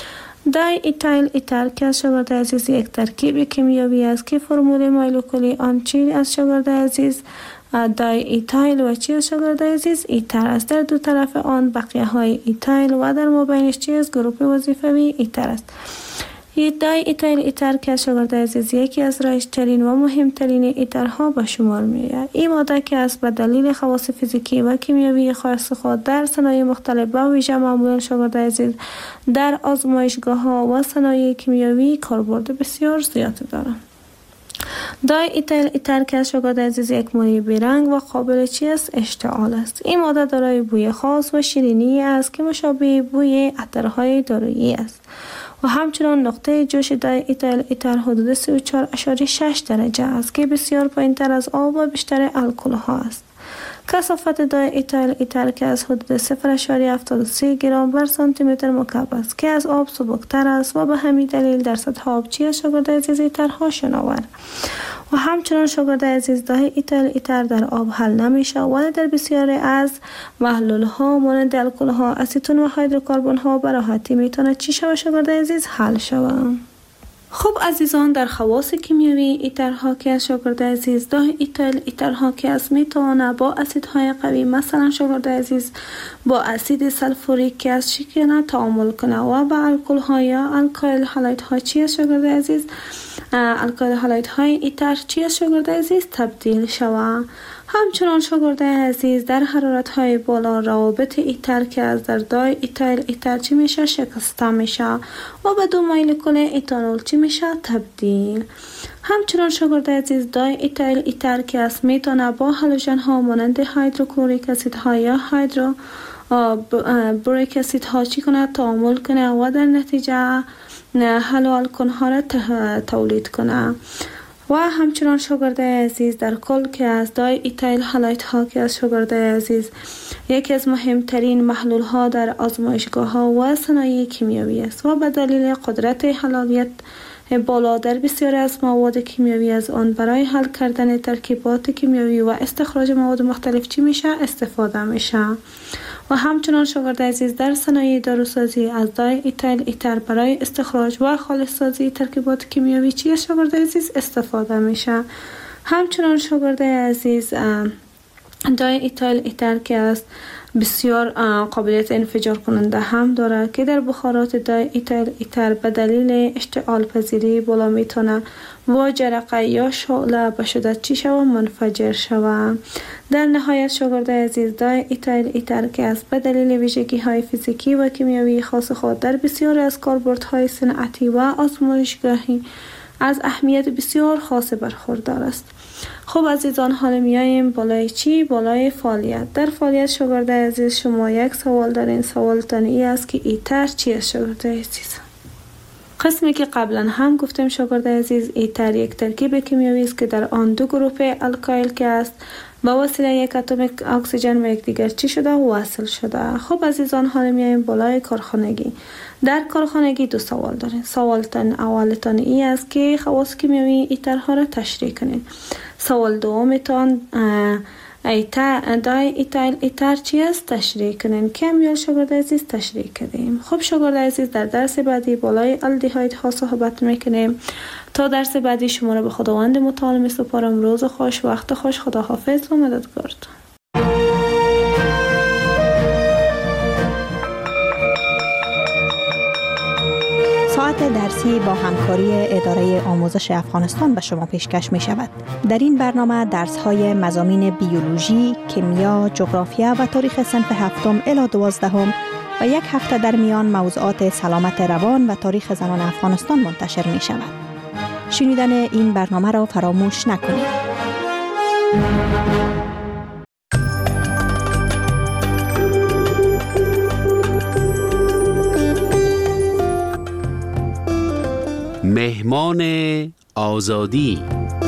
دای ایتایل ایتر که از شاگرد عزیز یک ترکیب کیمیایی است که فرمول مولکولی آن چی از شاگرد عزیز؟ دای ایتایل و چی از شاگرد عزیز؟ ایتر است. در دو طرف آن بقیه های ایتایل و در مابینش چی است؟ گروپ وظیفوی ایتر است. دای ایتایل ایتر که شاگرد عزیز یکی از رایج‌ترین و مهمترین ایترها به شمار میآید. این ماده که است به دلیل خواص فیزیکی و کیمیایی خاص خود در صنایع مختلف به ویژه معمولا شاگرد عزیز در آزمایشگاه ها و صنایع کیمیایی کاربرد بسیار زیاد دارد. دای ایتایل ایتر که شاگرد عزیز یک مایع بیرنگ و قابل چی است؟ اشتعال است. این ماده دارای بوی خاص و شیرینی است که مشابه بوی عطرهای دارویی است. و همچنان نقطه جوش دای ایتایل ایتر حدود سی و چهار ممیز شش درجه است که بسیار پایین‌تر از آب و بیشتر الکل ها است. کثافت دای ایتایل ایتر که از حدود صفر ممیز هفتاد و سه گرم بر سانتی متر مکعب است که از آب سبکتر است و به همین دلیل در سطح آبچی از شاگرد عزیز ایترها شناور. و همچنان شاگرد عزیز دای ایتایل ایتر در آب حل نمیشه ولی در بسیاری از محلول ها مانند الکل ها، اسیتون و هیدروکربن ها به راحتی میتونه چی شود شاگرد عزیز؟ حل شود. خب عزیزان در خواص کیمیایی ایترها که از شاگرد عزیز دای ایتایل ایترها که از میتونه با اسیدهای قوی مثلا شاگرد عزیز با اسید سلفوریک که از شکر تعامل کنه و با الکل ها یا الکایل هالایت ها چی از شاگرد عزیز الکایل هالایت های ایتر چی از شاگرد عزیز تبدیل شود. همچنان شاگرد عزیز در حرارت های بالا روابط ایتر که از در دای ایتایل ایتر چی میشه؟ شکسته میشه و به دو مولکول ایتانول چی میشه؟ تبدیل. همچنان شاگرد عزیز دای ایتایل ایتر که از میتونه با هالوژن ها مانند هیدروکلوریک اسید ها یا هیدرو بوریک اسید ها چی کنه؟ تعامل کنه و در نتیجه هالو الکن ها را تولید کنه. و همچنان شاگرده عزیز در کل که از دای ایتایل هالایت ها که از شاگرده عزیز یکی از مهمترین محلول ها در آزمایشگاه ها و صنایع کیمیایی است و به دلیل قدرت حلالیت بالا در بسیاری از مواد کیمیایی از آن برای حل کردن ترکیبات کیمیایی و استخراج مواد مختلف چی میشه استفاده میشه. و همچنان شاگرد عزیز در صنایع داروسازی از دای ایتایل ایتر برای استخراج و خالص سازی ترکیبات کیمیایی چی از شاگرد عزیز استفاده میشه. همچنان شاگرد عزیز دای ایتایل ایتر که است بسیار قابلیت انفجار کننده هم داره که در بخارات دای ایتایل ایتر به دلیل اشتعال پذیری بالا میتونه و جرقه یا شعله به شدت چی شوه منفجر شوه. در نهایت شاگرد عزیز دای ایتایل ایتر که است به دلیل ویژگی های فیزیکی و کیمیایی خاص خود در بسیاری از کاربردهای صنعتی و آزمایشگاهی از اهمیت بسیار خاص برخوردار است. خب عزیزان حالا میاییم بالای چی؟ بالای فعالیت. در فعالیت شاگرد عزیز شما یک سوال دارین. سوالتان ای است که ایتر چی است شاگرد عزیز؟ قسمی که قبلا هم گفتم شاگرد عزیز ایتر یک ترکیب کیمیایی است که در آن دو گروه الکایل که است با وسیله یک اتم اکسیژن و یکدیگر چی شده وصل شده. خب عزیزان حالا میایم بالای کارخانگی. در کارخانگی دو سوال دارین. سوالتان اولتان ای است که خواص کیمیایی ایترها را تشریح کنین. سوال دومتان ایتر دای ایتایل ایتر چی است تشریح کنین. کم یا شاگرد عزیز تشریح کردیم. خب شاگرد عزیز در درس بعدی بالای الدهاید ها صحبت میکنیم. تا درس بعدی شما را به خداوند متعال میسپارم. روز خوش، وقت خوش، خداحافظ و مددگارتون. ساعت درسی با همکاری اداره آموزش افغانستان به شما پیشکش می شود. در این برنامه درس های مضامین بیولوژی، کیمیا، جغرافیا و تاریخ صنف هفتم الی دوازدهم و یک هفته در میان موضوعات سلامت روان و تاریخ زنان افغانستان منتشر می شود. شنیدن این برنامه را فراموش نکنید. مهمان آزادی.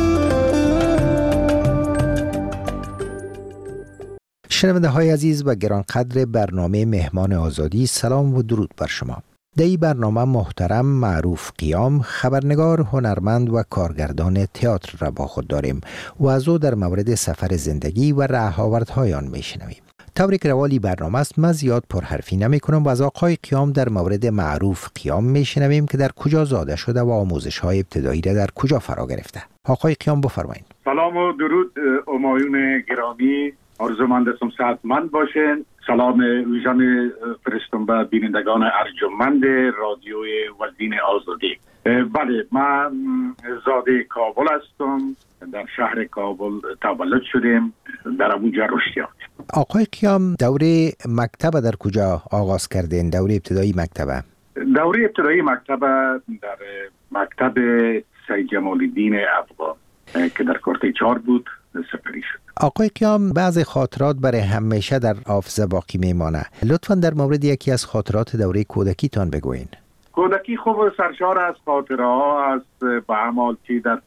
شنونده های عزیز و گرانقدر برنامه مهمان آزادی، سلام و درود بر شما. در این برنامه محترم معروف قیام، خبرنگار، هنرمند و کارگردان تئاتر را با خود داریم و از او در مورد سفر زندگی و رهاوردهای آن میشنویم. طوری که روالی برنامه است، من زیاد پرحرفی نمی کنم و از آقای قیام در مورد معروف قیام میشنویم که در کجا زاده شده و آموزش های ابتدایی را در کجا فرا گرفته. آقای قیام بفرمایید. سلام و درود همایون گرامی، آرزومند هستم صحتمند باشین. سلام ویژن فرستم به بینندگان ارجمند رادیوی وزین آزادی. بله، من زاده کابل هستم. در شهر کابل تولد شدیم، در اونجا رشد یافتیم. آقای قیام، دوره مکتب در کجا آغاز کردین؟ دوره ابتدایی مکتب؟ دوره ابتدایی مکتب در مکتب سید جمال الدین افغان که در کارته چهار بود سپری شد. آقای قیام، بعض خاطرات برای همیشه در حافظه باقی میمانه. لطفاً در مورد یکی از خاطرات دوره کودکیتان بگوین. کودکی خوب سرشار از خاطره ها است، به عمل چی در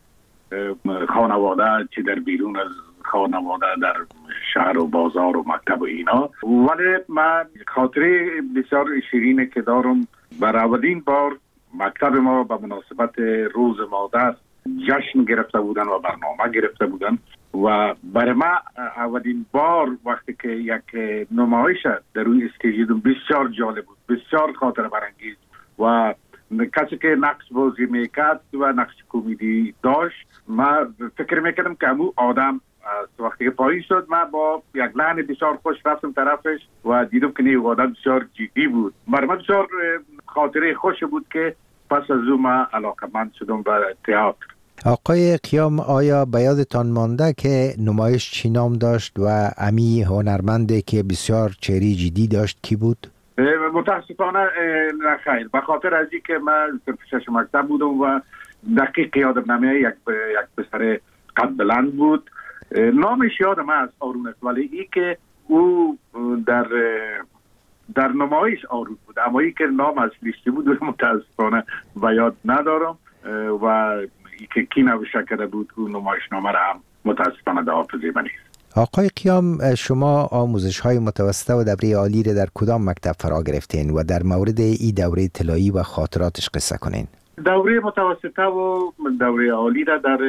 خانواده چی در بیرون از خانواده، در شهر و بازار و مکتب و اینا. ولی من خاطره بسیار شیرین که دارم، بر اولین بار مکتب ما به مناسبت روز مادر جشن گرفته بودن و برنامه گرفته بودن و برای ما اولین بار وقتی که یک نمایش در روی استیج دیدم بسیار جالب بود، بسیار خاطره برانگیز و کسی که نقش بازی میکرد و نقش کمدی داشت، من فکر میکردم که همون آدم است. وقتی که پایین شد من با یک لحن بسیار خوش رفتم طرفش و دیدم که نه، آدم بسیار جدی بود. برای من بسیار خاطره خوش بود که پس از اون من علاقمند شدم به تئاتر. آقای قیام، آیا به یادتان مانده که نمایش چی نام داشت و امی هنرمنده که بسیار چهره جدی داشت کی بود؟ متاسفانه نه خیر، به خاطر از این که من شش مکتب بودم و دقیق یادم نمیاد. یک یک پسر قد بلند بود، نامش یادم است، آرون است، ولی ای که او در در نمایش آرون بود، اما ای که نام اصلیش بود متاسفانه به یاد ندارم. و که کی نوشته کرده بود اون نمایشنامه را هم متاسفانه در حافظه من نیست. آقای قیام، شما آموزش های متوسطه و دوره عالی را در کدام مکتب فرا گرفتین و در مورد این دوره طلایی و خاطراتش قصه کنین؟ دوره متوسطه و دوره عالی را در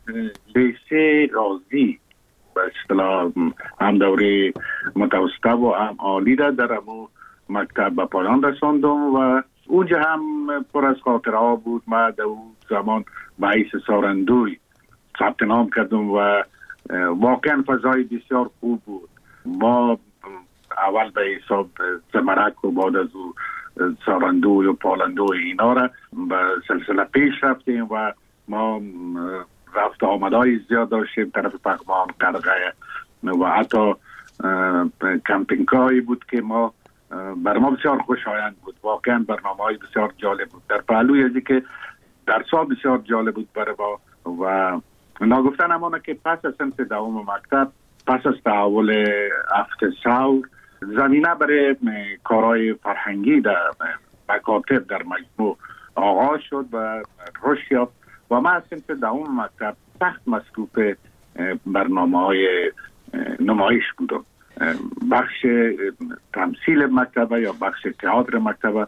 لیسه غازی به اصطلاح هم دوره متوسطه و هم عالی را در امو مکتب به پایان رساندم و اونجا هم پر از خاطره ها بود. ما در اون زمان به حیث سارندوی ثبت نام کردم و واقعا فضای بسیار خوب بود. ما اول به حساب زمرک و بعد از او سارندوی و پالندوی اینا را به سلسله پیش رفتیم و ما رفت آمدهای زیاد داشتیم طرف پغمان، قرقه و حتی کمپینگ هایی بود که ما بر ما بسیار خوشایند بود. واقعا برنامه های بسیار جالب بود. در پهلوی ازی که درس ها بسیار جالب بود برای ما و ناگفتن همانه که پس از سنف دوم مکتب، پس از تحول هفت ثور، زمینه برای کارهای فرهنگی در مکاتب در مجموع آغاز شد و رشد یافت و من از سنف دوم مکتب سخت مصروف برنامه های نمایش بودم. بخش تمثیل مکتبه یا بخش تئاتر مکتبه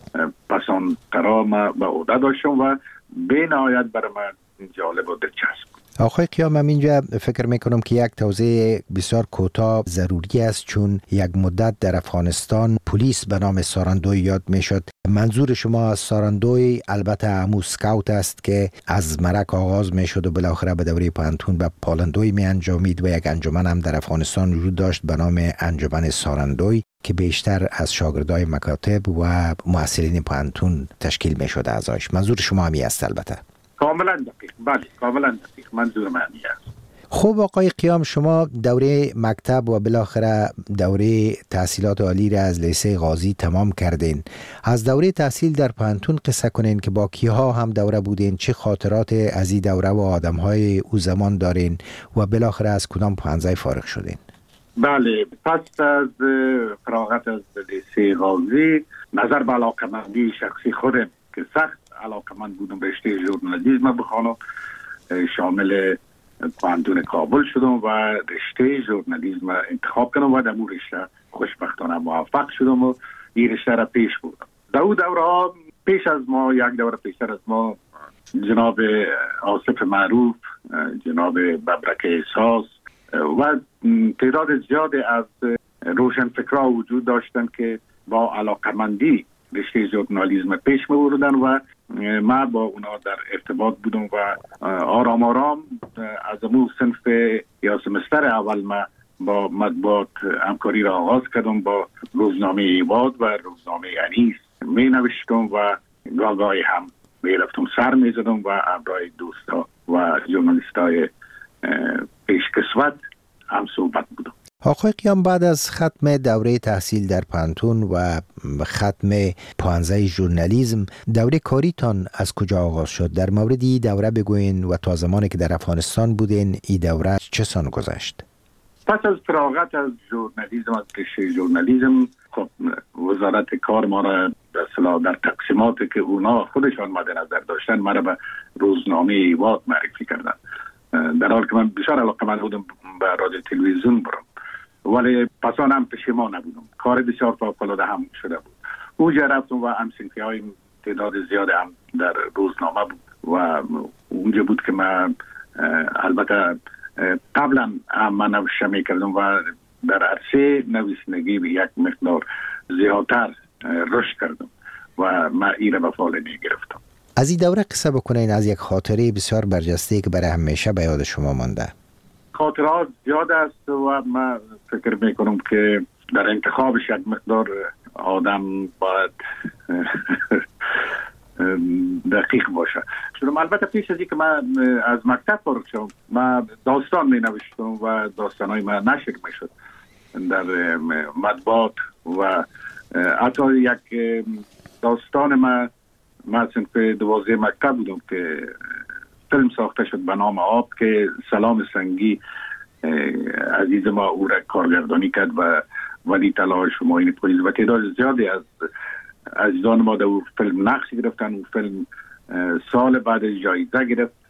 پسان ترام به عهده داشتم و به نهایت برای من جالب و دلچسب. آقای قیام، من اینجا فکر میکنم که یک توضیح بسیار کوتاه ضروری است، چون یک مدت در افغانستان پلیس به نام سارندوی یاد میشد. منظور شما از سارندوی البته همون سکاوت است که از مرک آغاز میشد و بالاخره به دوره پانتون به پالندوی می انجامید و یک انجمن هم در افغانستان وجود داشت به نام انجمن سارندوی که بیشتر از شاگردای مکاتب و محصلین پانتون تشکیل میشد اعضایش. منظور شما همی است البته؟ کاملا دقیق. بله کاملا دقیق. منظور من است. خب آقای قیام، شما دوره مکتب و بالاخره دوره تحصیلات عالی را از لیسه غازی تمام کردین. از دوره تحصیل در پانتون قصه کنین که با کیها هم دوره بودین، چه خاطرات از این دوره و آدم‌های او زمان دارین و بالاخره از کدام پانزه فارغ شدین؟ بله، پس از فراغت از لیسه غازی نظر به علاقه‌مندی شخصی خودم که سخت علاقه‌مند بودم رشته ژورنالیسم بخوانم، شامل پانتون کابل شدم و رشته ژورنالیسم انتخاب کردم و در اون رشته خوشبختانه موفق شدم و این رشته را پیش بردم. در اون دوره ها پیش از ما، یک دوره پیشتر از ما، جناب آصف معروف، جناب ببرک احساس و تعداد زیاد از روشنفکرها وجود داشتن که با علاقه‌مندی رشته ژورنالیسم پیش می‌بردن و ما با اونا در ارتباط بودم و آرام آرام از امو صنف یا سمستر اول ما با مطبوعات همکاری را آغاز کردم. با روزنامه ایواد و روزنامه انیس می نوشتم و گاهی هم می رفتم سر می زدم و همراه دوستا و ژورنالیستای پیشکسوت هم صحبت بودم. آقای قیام، بعد از ختم دوره تحصیل در پانتون و ختم پانزه ژورنالیسم، دوره کاریتان از کجا آغاز شد؟ در مورد این دوره بگوین و تا زمانی که در افغانستان بودین این دوره چه سان گذشت؟ پس از فراغت از ژورنالیسم، از رشته ژورنالیسم، خب وزارت کار ما را به اصطلاح در تقسیماتی که اونا خودشان مد نظر داشتن ما را به روزنامه ایواد معرفی کردن، در حال که من بسیار علاقه‌مند بودم به رادیو تلویزیون برم، ولی پسان هم پشیمان نبودم. کار بسیار فوق‌العاده هم شده بود. اونجا رفتم و همسنفی های تعداد زیاد هم در روزنامه بود و اونجا بود که من البته قبلا هم من نوشته می کردم و در عرصه نویسندگی به یک مقدار زیادتر رشد کردم و من ایره به فعال می گرفتم. از این دوره قصه بکنین، از یک خاطره بسیار برجسته که برای همیشه به یاد شما مانده. خاطرات زیاد است و من فکر میکنم که در انتخابش یک مقدار آدم باید دقیق باشه. چون البته پیش از اینکه من از مکتب فارغ شدم من داستان می نوشتم و داستانهای من نشر می شد در مطبوعات و حتی یک داستان من من صنف دوازده مکتب بودم که فیلم ساخته شد به نام آب که سلام سنگی عزیز ما او را کارگردانی کرد و ولی طلای شماین پلیس و تعداد زیادی از عزیزان ما در او فیلم نقش گرفتن. او فیلم سال بعد جایزه گرفت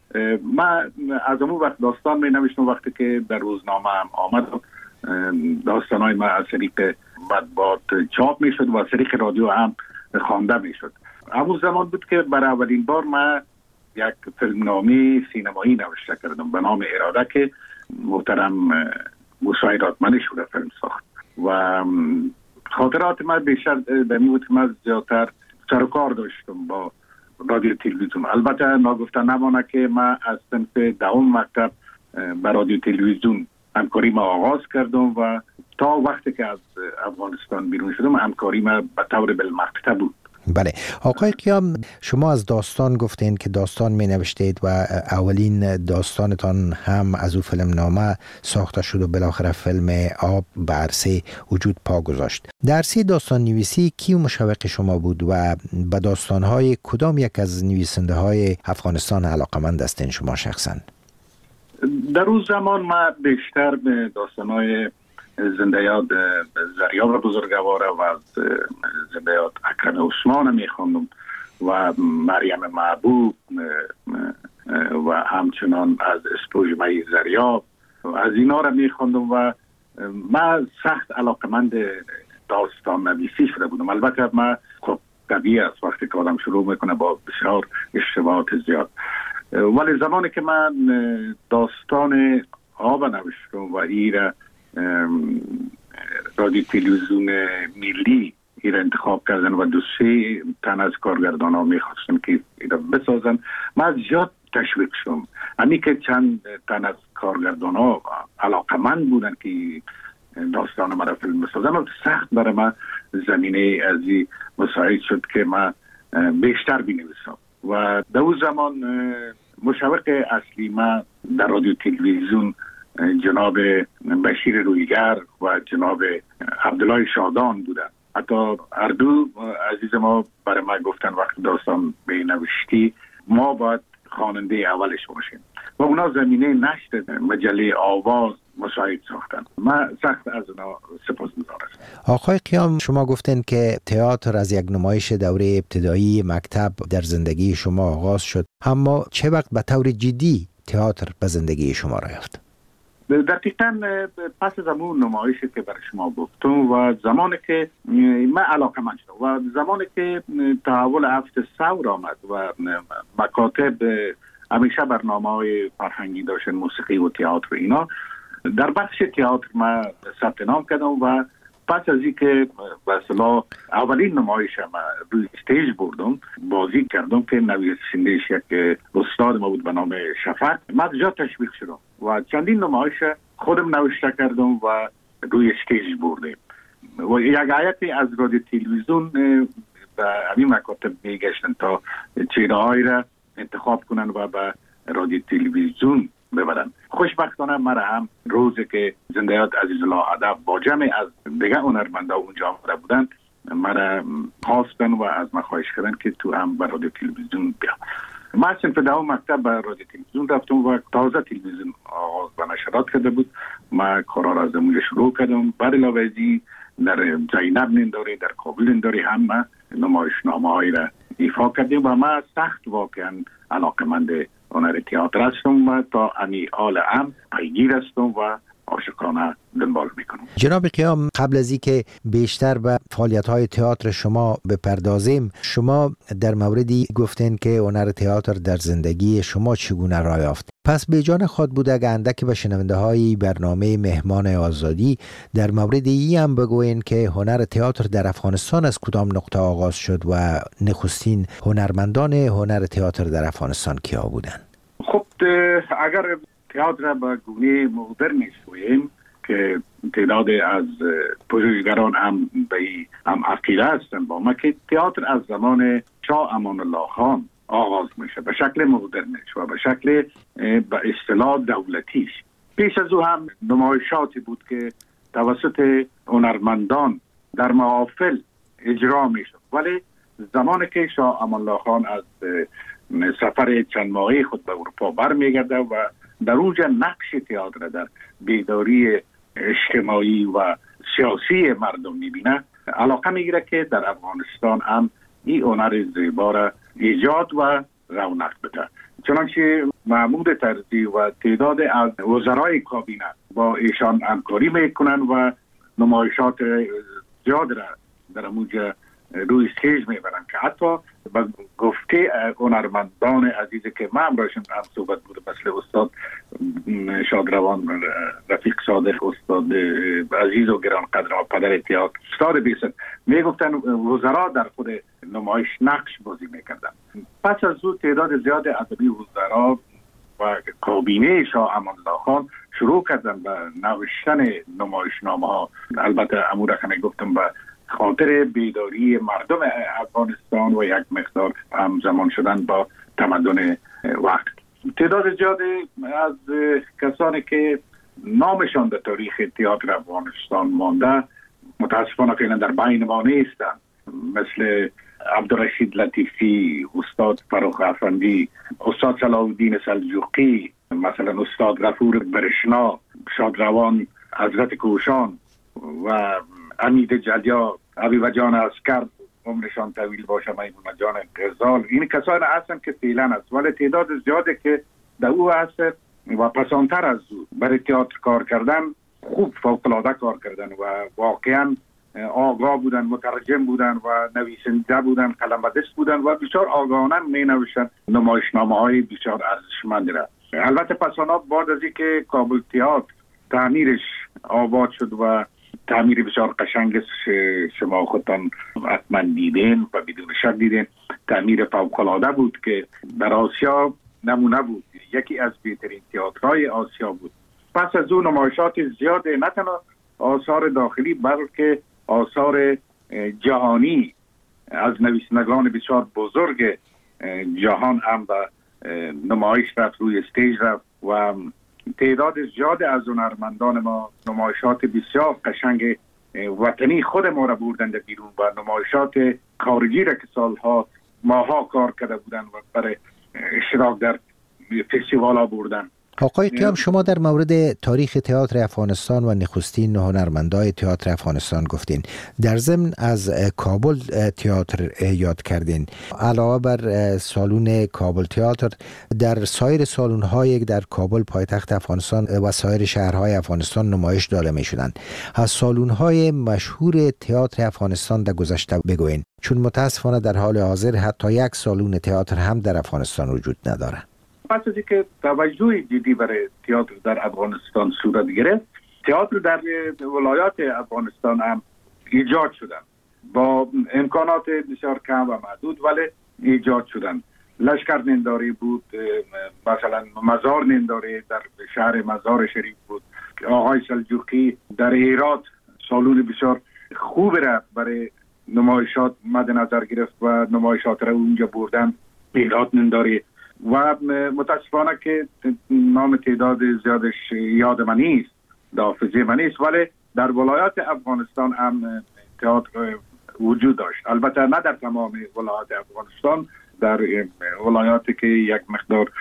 من از اون وقت داستان می نوشتم وقتی که در روزنامه هم آمد داستان های من از طریق مطبوعات چاپ می شد و از طریق رادیو هم خوانده می شد. همون زمان بود که برای اولین بار من یک فیلمنامه سینمایی نوشته کردم به نام اراده که محترم موسی رادمنی شده فیلم ساخت و خاطرات من بیشتر دمی بود که من زیادتر سر و کار داشتم با رادیو تلویزیون. البته ناگفته نمانه که من از صنف دهم مکتب با رادیو تلویزیون همکاری ما آغاز کردم و تا وقتی که از افغانستان بیرون شدم همکاری ما به طور بالمقطع بود. بله آقای قیام، شما از داستان گفتین که داستان می نوشتید و اولین داستانتان هم از او فیلم نامه ساخته شد و بالاخره فیلم آب به عرصه وجود پا گذاشت. در عرصه داستان نویسی کی مشوق شما بود و به داستانهای کدام یک از نویسنده های افغانستان علاقمند هستین شما شخصا؟ در اون زمان ما بیشتر به داستانهای زنده یاد زریاب بزرگوار و از زنده یاد اکرم عثمان میخوندم و مریم محبوب و همچنان از اسپوژمه زریاب از اینا را میخوندم و من سخت علاقمند داستان نویسی شده بودم. البته من خب طبیعی است وقتی که آدم شروع میکنه با بسیار اشتباهات زیاد، ولی زمانی که من داستان آب نوشتم و ایره رادیو تلویزیون ملی ایره انتخاب کردن و دو سه تن از کارگردان ها میخواستن که ایره بسازن، من زیاد تشویق شدم. همین که چند تن از کارگردان ها علاقمند بودن که داستان مرا فیلم بسازن و سخت برای من زمینه ازی مساعد شد که من بیشتر بنویسم و در اون زمان مشوق اصلی من در رادیو تلویزیون جناب بشیر رویگر و جناب عبدالله شادان بودن. حتی هر دو عزیز ما برای ما گفتن وقت داستان بنوشتی ما باید خواننده اولش باشیم و اونا زمینه نشر مجله آواز مساعد ساختن. من سخت از اونا سپاسگزار هستم. آقای قیام، شما گفتین که تئاتر از یک نمایش دوره ابتدایی مکتب در زندگی شما آغاز شد، اما چه وقت به طور جدی تئاتر به زندگی شما را یافت؟ دقیقاً پس از اون نمایشی که برای شما گفتم و زمانی که من علاقه من شدم و زمانی که تحول هفت ثور آمد و مکاتب همیشه برنامه‌های فرهنگی داشتن، موسیقی و تئاتر اینا، در بخش تئاتر من ثبت نام کردم و پس از اینکه به اصطلاح اولین نمایش ما روی استیج بردم بازی کردم که نویسنده‌اش یک استاد ما بود به نام شفق، من زیاد تشویق شدم و چندین نمایش خودم نوشته کردم و روی استیج بردیم و یک هیئتی از رادیو تلویزیون به همین مکاتب میگشتن تا چهره‌هایی را انتخاب کنن و به رادیو تلویزیون ببرن. خوشبختانه مرا هم روزی که زنده یاد عزیزالله ادب با جمع از دیگه هنرمندا اونجا آمده بودن مرا خواستن و از من خواهش کردن که تو هم به رادیو تلویزیون بیا. من صنف دهم مکتب به رادیو تلویزیون رفتم و تازه تلویزیون آغاز به نشرات کرده بود. من کارا را از اونجا شروع کردم. بر علاوه ازی در زینب ننداری، در کابل ننداری هم من نمایشنامه‌هایی را ایفا کردیم و من سخت واقعا علاقه‌مند هنر تئاتر هستم و تا امی آل هم پیگیر هستم و عاشقانه دنبال میکنم. جناب قیام، قبل از اینکه بیشتر به فعالیت‌های تئاتر شما بپردازیم، شما در موردی گفتین که هنر تئاتر در زندگی شما چگونه راه یافت. پس به جان خود بود اگه اندکی به شنونده‌های برنامه مهمان آزادی در مورد این هم بگوین که هنر تئاتر در افغانستان از کدام نقطه آغاز شد و نخستین هنرمندان هنر تئاتر در افغانستان کیا بودند؟ خب اگر تئاتر با گونه مدرن شویم که تعداد از پژوهشگران هم به هم عقیده هستند با ما که تئاتر از زمان شاه امان الله خان آغاز میشه به شکل مدرنش و به شکل به اصطلاح دولتیش. پیش از او هم نمایشاتی بود که توسط هنرمندان در محافل اجرا میشد، ولی زمانی که شاه امان الله خان از سفر چند ماهه خود به اروپا برمیگرده و در اونجا نقش تئاتر در بیداری اجتماعی و سیاسی مردم میبینه، علاقه میگیره که در افغانستان هم این هنر زیبا را ایجاد و رونق بده. چنانچه محمود طرزی و تعداد از وزرای کابینه با ایشان همکاری میکنن و نمایشات زیاد را در اونجا روی استیج میبرن که حتی با گفته هنرمندان عزیزی که من همراهشون هم صحبت بود، مثل استاد شادروان رفیق صادق، استاد عزیز و گرانقدر و پدر تئاتر استاد بیست، میگفتن وزرا در خود نمایش نقش بازی میکردن. پس از او تعداد زیاد ادبی وزرا و کابینه شاه امان الله خان شروع کردن به نوشتن نمایشنامه ها. البته امور که گفتم به خاطر بیداری مردم افغانستان و یک مقدار همزمان شدن با تمدن وقت. تعداد زیادی از کسانی که نامشان در تاریخ تئاتر افغانستان مانده متاسفانه فعلا در بین ما نیستند، مثل عبدالرشید لطیفی، استاد فروخ افندی، استاد صلاح الدین سلجوقی، مثلا استاد غفور برشنا، شادروان حضرت کوشان و امید جلیا، حبیب جان عسکر عمرشان طویل باشه، میمون جان غزال. این کسان هستن که فعلا است، ولی تعداد زیاده که در او هست و پسانتر از او برای تئاتر کار کردن، خوب فوق‌العاده کار کردن و واقعا آگاه بودن، مترجم بودن و نویسنده بودن، قلم‌دست بودن و بسیار آگاهانه می نوشتن نمایشنامه های بسیار ارزشمند را. البته پسانا بعد از اینکه کابل تئاتر تعمیرش آباد شد و تعمیر بسیار قشنگ شما خودتان حتما دیدین و بدون شک دیدین، تعمیر فوق‌العاده بود که در آسیا نمونه بود، یکی از بهترین تئاترهای آسیا بود. پس از اون نمایشات زیاد نه تنها آثار داخلی بلکه آثار جهانی از نویسندگان بسیار بزرگ جهان هم به نمایش رفت، روی استیج رفت و تعداد زیاد از هنرمندان ما نمایشات بسیار قشنگ وطنی خود ما را بردند بیرون و نمایشات خارجی را که سالها ماها کار کرده بودند و برای اشتراک در فستیوال ها بردن. آقای قیام، شما در مورد تاریخ تئاتر افغانستان و نخستین هنرمندای تئاتر افغانستان گفتین. در ضمن از کابل تئاتر یاد کردین. علاوه بر سالن کابل تئاتر، در سایر سالن‌های در کابل پایتخت افغانستان و سایر شهرهای افغانستان نمایش داده می‌شدند. از سالن‌های مشهور تئاتر افغانستان در گذشته بگوین، چون متاسفانه در حال حاضر حتی یک سالن تئاتر هم در افغانستان وجود نداره. پس از اینکه توجه جدی برای تئاتر در افغانستان صورت گرفت، تئاتر در ولایات افغانستان هم ایجاد شدن با امکانات بسیار کم و محدود، ولی ایجاد شدن. لشکر ننداری بود، مثلا مزار ننداری در شهر مزار شریف بود. آقای سلجوقی در هرات سالون بسیار خوب را برای نمایشات مد نظر گرفت و نمایشات را اونجا بردن. هرات ننداری و متاسفانه که نام تعداد زیادش یاد من نیست، حافظه من نیست، ولی در ولایات افغانستان هم تئاتر وجود داشت. البته نه در تمام ولایات افغانستان، در ولایاتی که یک مقدار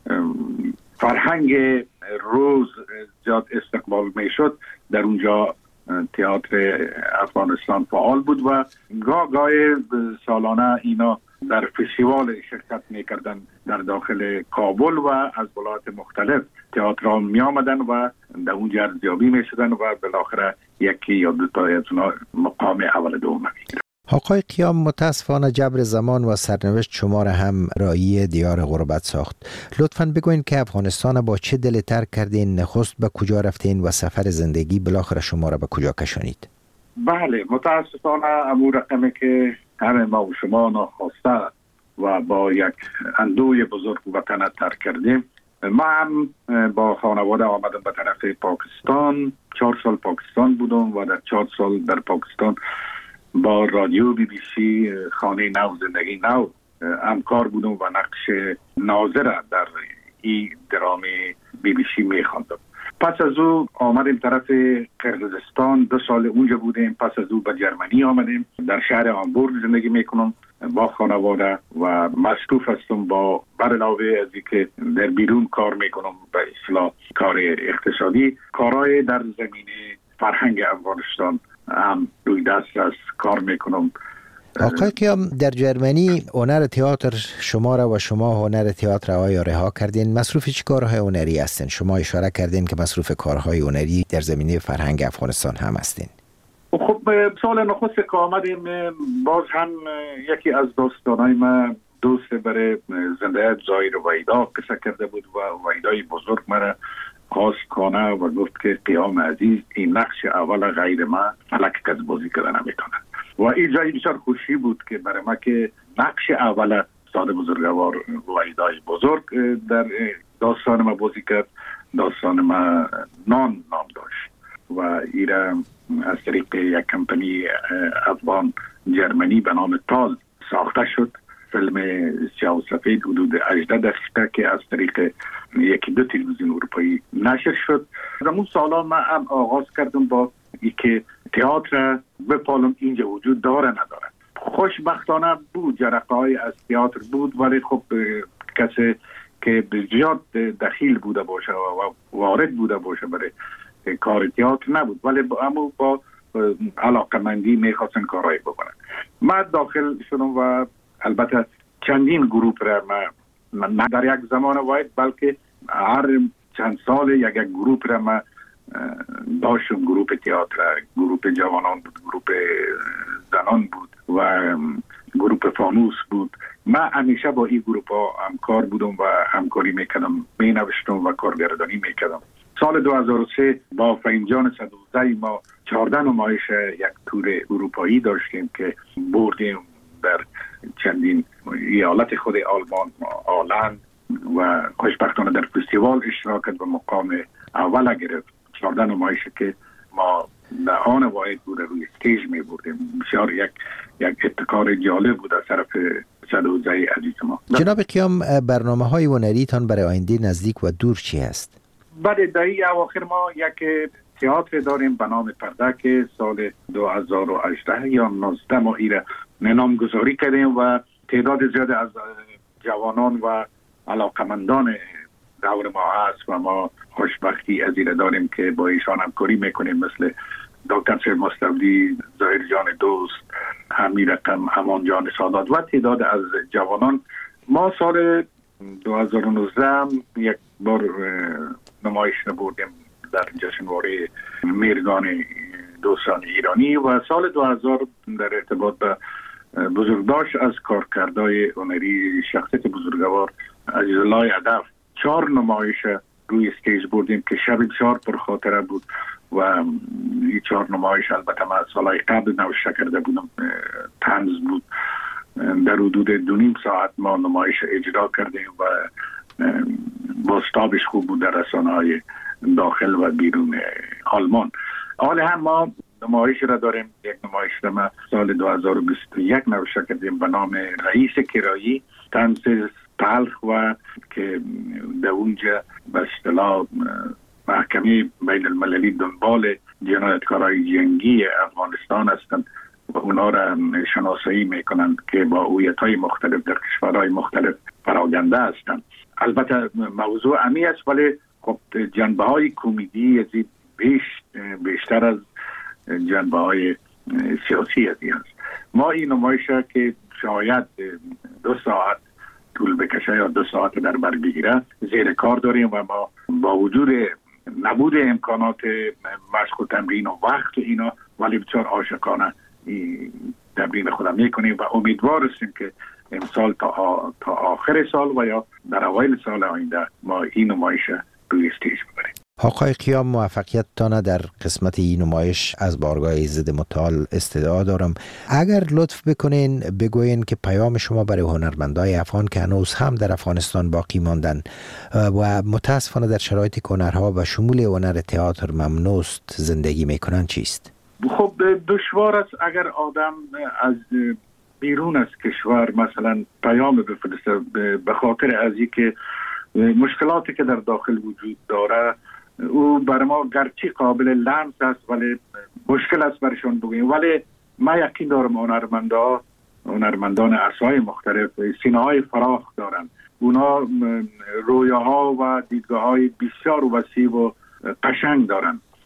فرهنگ روز زیاد استقبال می شد، در اونجا تئاتر افغانستان فعال بود و گاه گاه سالانه اینا در فستیوال شرکت میکردن در داخل کابل و از ولایات مختلف تئاترها می آمدن و در اونجا ارزیابی می شدن و بالاخره یکی یا دو تا از اونها مقام اول دوم میگیرن. آقای قیام، متاسفانه جبر زمان و سرنوشت شما را هم رایی دیار غربت ساخت. لطفاً بگوین که افغانستان با چه دلی ترک کردین، نخست به کجا رفتین و سفر زندگی بالاخره شما را به کجا کشانید؟ بله، متاسفانه امور رقمی که همه ما و شما ناخواسته و با یک اندوی بزرگ وطن ترک کردیم. ما هم با خانواده آمدم به طرف پاکستان. چهار سال پاکستان بودم و در چهار سال در پاکستان با رادیو بی بی سی خانه نو زندگی نو همکار بودم و نقش ناظر در این درامه بی بی سی می خواندم. پس از او آمدیم طرف قرقیزستان، دو سال اونجا بودیم. پس از او به جرمنی آمدیم، در شهر هامبورگ زندگی میکنم با خانواده و مصروف هستم با بر علاوه از اینکه در بیرون کار میکنم به اصلاح کار اقتصادی، کارهای در زمینه فرهنگ افغانستان هم روی دست است کار میکنم. آقای قیام، در جرمنی هنر تئاتر شما را و شما هنر تئاتر آیا رها کردین؟ مصروف چه کارهای هنری هستین؟ شما اشاره کردین که مصروف کارهای هنری در زمینه فرهنگ افغانستان هم هستین. خب سال نخست که آمدیم باز هم یکی از دوستانای من دوست برای زندگی زایر ویدا قصه کرده بود و ویدای بزرگ مرا خواست کنه و گفت که قیام عزیز این نقش اول غیر ما فلک کس بازی کردن نمیتونه و این جای بسیار خوشی بود که برای ما که نقش اول استاد بزرگوار ویدای بزرگ در داستان ما بازی کرد. داستان ما نان نام داشت و ایره از طریق یک کمپانی افغان جرمنی به نام تال ساخته شد. فیلم سیاه و سفید حدود هجده دقیقه که از طریق یکی دو تلویزیون اروپایی نشر شد. در اون سالا من هم آغاز کردم با ای که تئاتر بپالم اینجا وجود داره نداره. خوشبختانه بود، جرقه های از تئاتر بود، ولی خب کسی که زیاد دخیل بوده باشه و وارد بوده باشه برای کار تئاتر نبود، ولی اما با علاقمندی میخواستن کارهای بکنن. من داخل شدم و البته چندین گروپ را من نه در یک زمان واحد بلکه هر چند سال یک یک گروپ را من داشتم. گروپ تئاتر، گروپ جوانان بود، گروپ زنان بود و گروپ فانوس بود. من همیشه با این گروپ ها همکار بودم و همکاری میکردم، می نوشتم و کارگردانی میکردم. سال دو هزار و سه با فهیمجان صدوزده ما چهارده نمایش یک تور اروپایی داشتیم که بردیم در چندین ایالت خود آلمان، آلند و خوشبختانه در فستیوال اشتراک و مقام اول گرفت. چهارده نمایش که ما در آن واحد بود روی استیج می بردیم. بسیار یک یک ابتکار جالب بود از طرف صدوزده عزیز ما. جناب قیام، برنامه های هنری تان برای آینده نزدیک و دور چی است؟ بعد دهی اواخر ما یک تئاتر داریم به نام پرده که سال دو هزار و هجده یا نوزده ما ایره نامگذاری کردیم و تعداد زیاد از جوانان و علاقمندان دور ما هست و ما خوشبختی از ایره داریم که با ایشان همکاری میکنیم، مثل دکتر شیر مستودی، ظاهر جان دوست، امیر رقم، امان جان سادات و تعداد از جوانان. ما سال دو هزار و نوزده یک بار نمایش نبردیم در جشنواره میرگان دوستان ایرانی و سال دو هزار در ارتباط به بزرگداشت از کارکردهای هنری شخصیت بزرگوار عزیزالله ادب چهار نمایش روی استیج بردیم که شب بسیار پرخاطره بود و این چهار نمایش البته من سالهای قبل نوشته کرده بودم، طنز بود. در حدود دو نیم ساعت ما نمایش اجرا کردیم و باستابش خوب بود در رسانه‌های داخل و بیرون آلمان. حال هم ما نمایش را داریم، یک نمایش را ما سال دو هزار و بیست و یک نوشته کردیم به نام رئیس کرایی، طنز تلخ و که در اونجا به اصطلاح محکمه بین المللی دنبال جنایتکارای جنگی افغانستان هستند و اونا را شناسایی میکنند که با هویت‌های مختلف در کشورهای مختلف پراگنده هستند. البته موضوع عمیق است ولی خب جنبه های کمدی از بیش بیشتر از جنبه های سیاسی از این هست. ما این نمایش که شاید دو ساعت طول بکشه یا دو ساعت در بر بگیره زیر کار داریم و ما با وجود نبود امکانات مشق و تمرین و وقت و اینا ولی بسیار عاشقانه تمرین خودم میکنیم و امیدوار هستیم که امسال تا, تا آخر سال و یا در اوایل سال آینده ما این نمایش روی استیج ببریم. آقای قیام، موفقیت تانه در قسمت این نمایش از بارگاه ضد متعال استدعا دارم. اگر لطف بکنین بگوین که پیام شما برای هنرمندای افغان که هنوز هم در افغانستان باقی ماندن و متاسفانه در شرایط که هنرها و شمول هنر تئاتر ممنوست زندگی میکنن چیست؟ خب دشوار است اگر آدم از بیرون از کشور مثلا پیام بفرسته به خاطر از اینکه مشکلاتی که در داخل وجود داره او بر ما گرچه قابل لمس است ولی مشکل است برشان بگوییم. ولی من یقین دارم هنرمندا هنرمندان عصای مختلف سینه های فراخ دارن، اونا رویاها و دیدگاه های بسیار وسیع و قشنگ دارن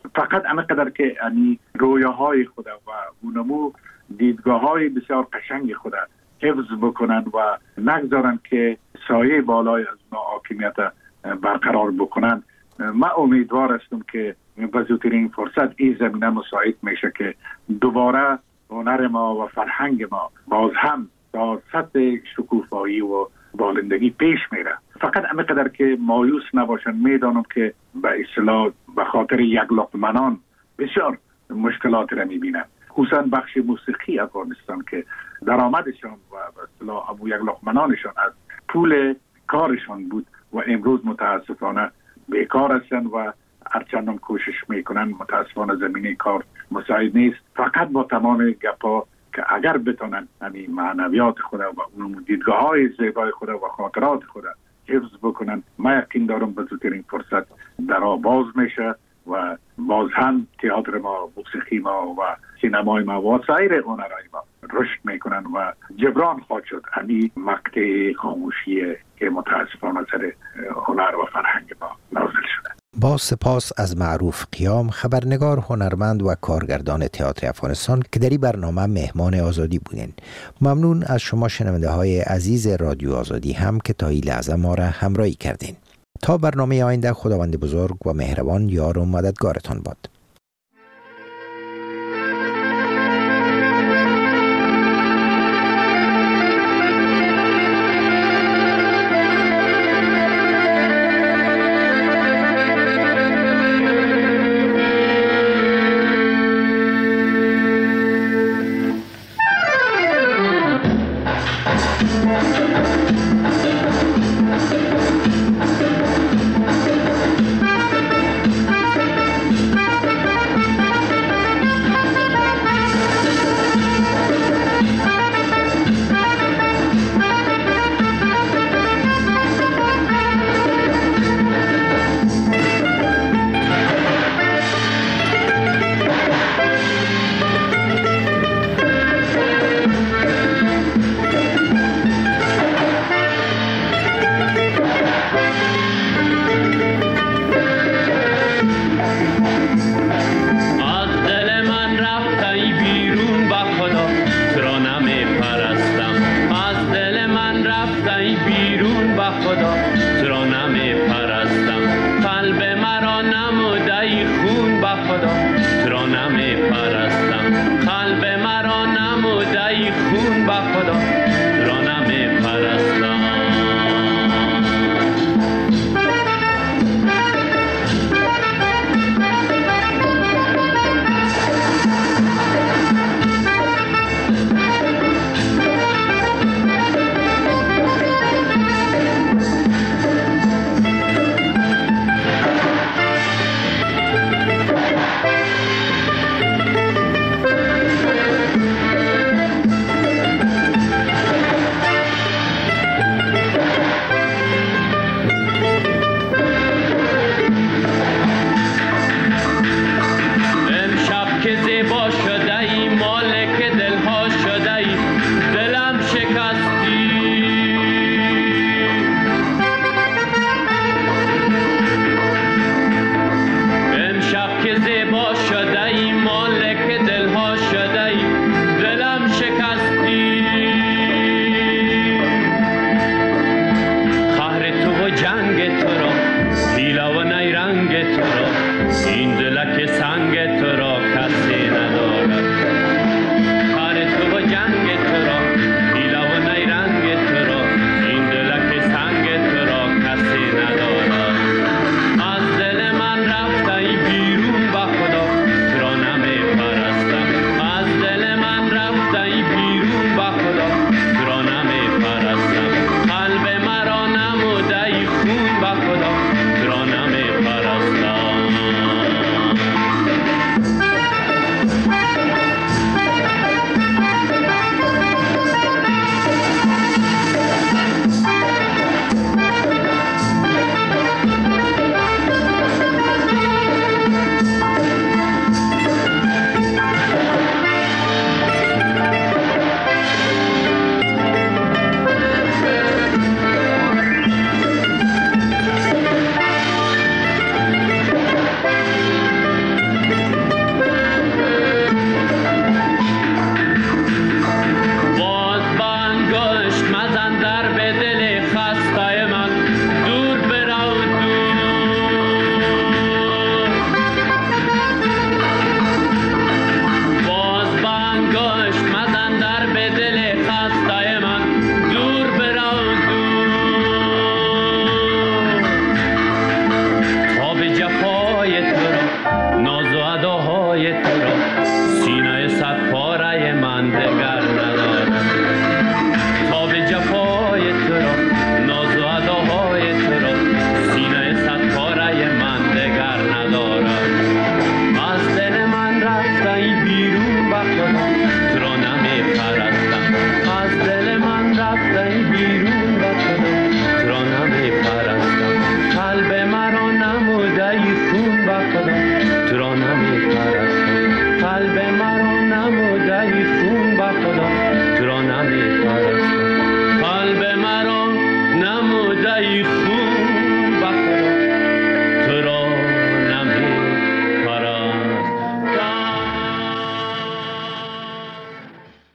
فقط همینقدر که یعنی رویاهای خود و اونمو دیدگاه های بسیار قشنگ خود حفظ بکنن و نگذارن که سایه بالای از اونا حاکمیت برقرار بکنن. من امیدوار هستم که به زودترین فرصت این زمینه مساعد میشه که دوباره هنر ما و فرهنگ ما باز هم تا سطح شکوفایی و بالندگی پیش میره. فقط همینقدر که مایوس نباشن. میدانم که به اصطلاح به خاطر یک لقمنان بسیار مشکلات را میبینن، خصوصا بخش موسیقی افغانستان که درآمدشان و به اصطلاح ابو یک لقمنانشان از پول کارشان بود و امروز متاسفانه بیکار هستند و هرچندان کوشش میکنن متاسفانه زمینه کار مساعد نیست. فقط با تمام گپا که اگر بتونن همین معنویات خود و اون دیدگاه های زیبای خود و خاطرات خود حفظ بکنن، ما یقین دارم به زودترین فرصت درا باز میشه و باز هم تئاتر ما، موسیقی ما و سینمای ما و سایر هنرهای ما رشد میکنن و جبران خواهد شد همین مقطع خاموشی که متاسفانه سر هنر و فرهنگ ما نازل شده. با سپاس از معروف قیام، خبرنگار، هنرمند و کارگردان تئاتر افغانستان که در این برنامه مهمان آزادی بودین. ممنون از شما شنونده های عزیز رادیو آزادی هم که تا این لحظه ما را همراهی کردین. تا برنامه آینده، خداوند بزرگ و مهربان یار و مددگارتان باد.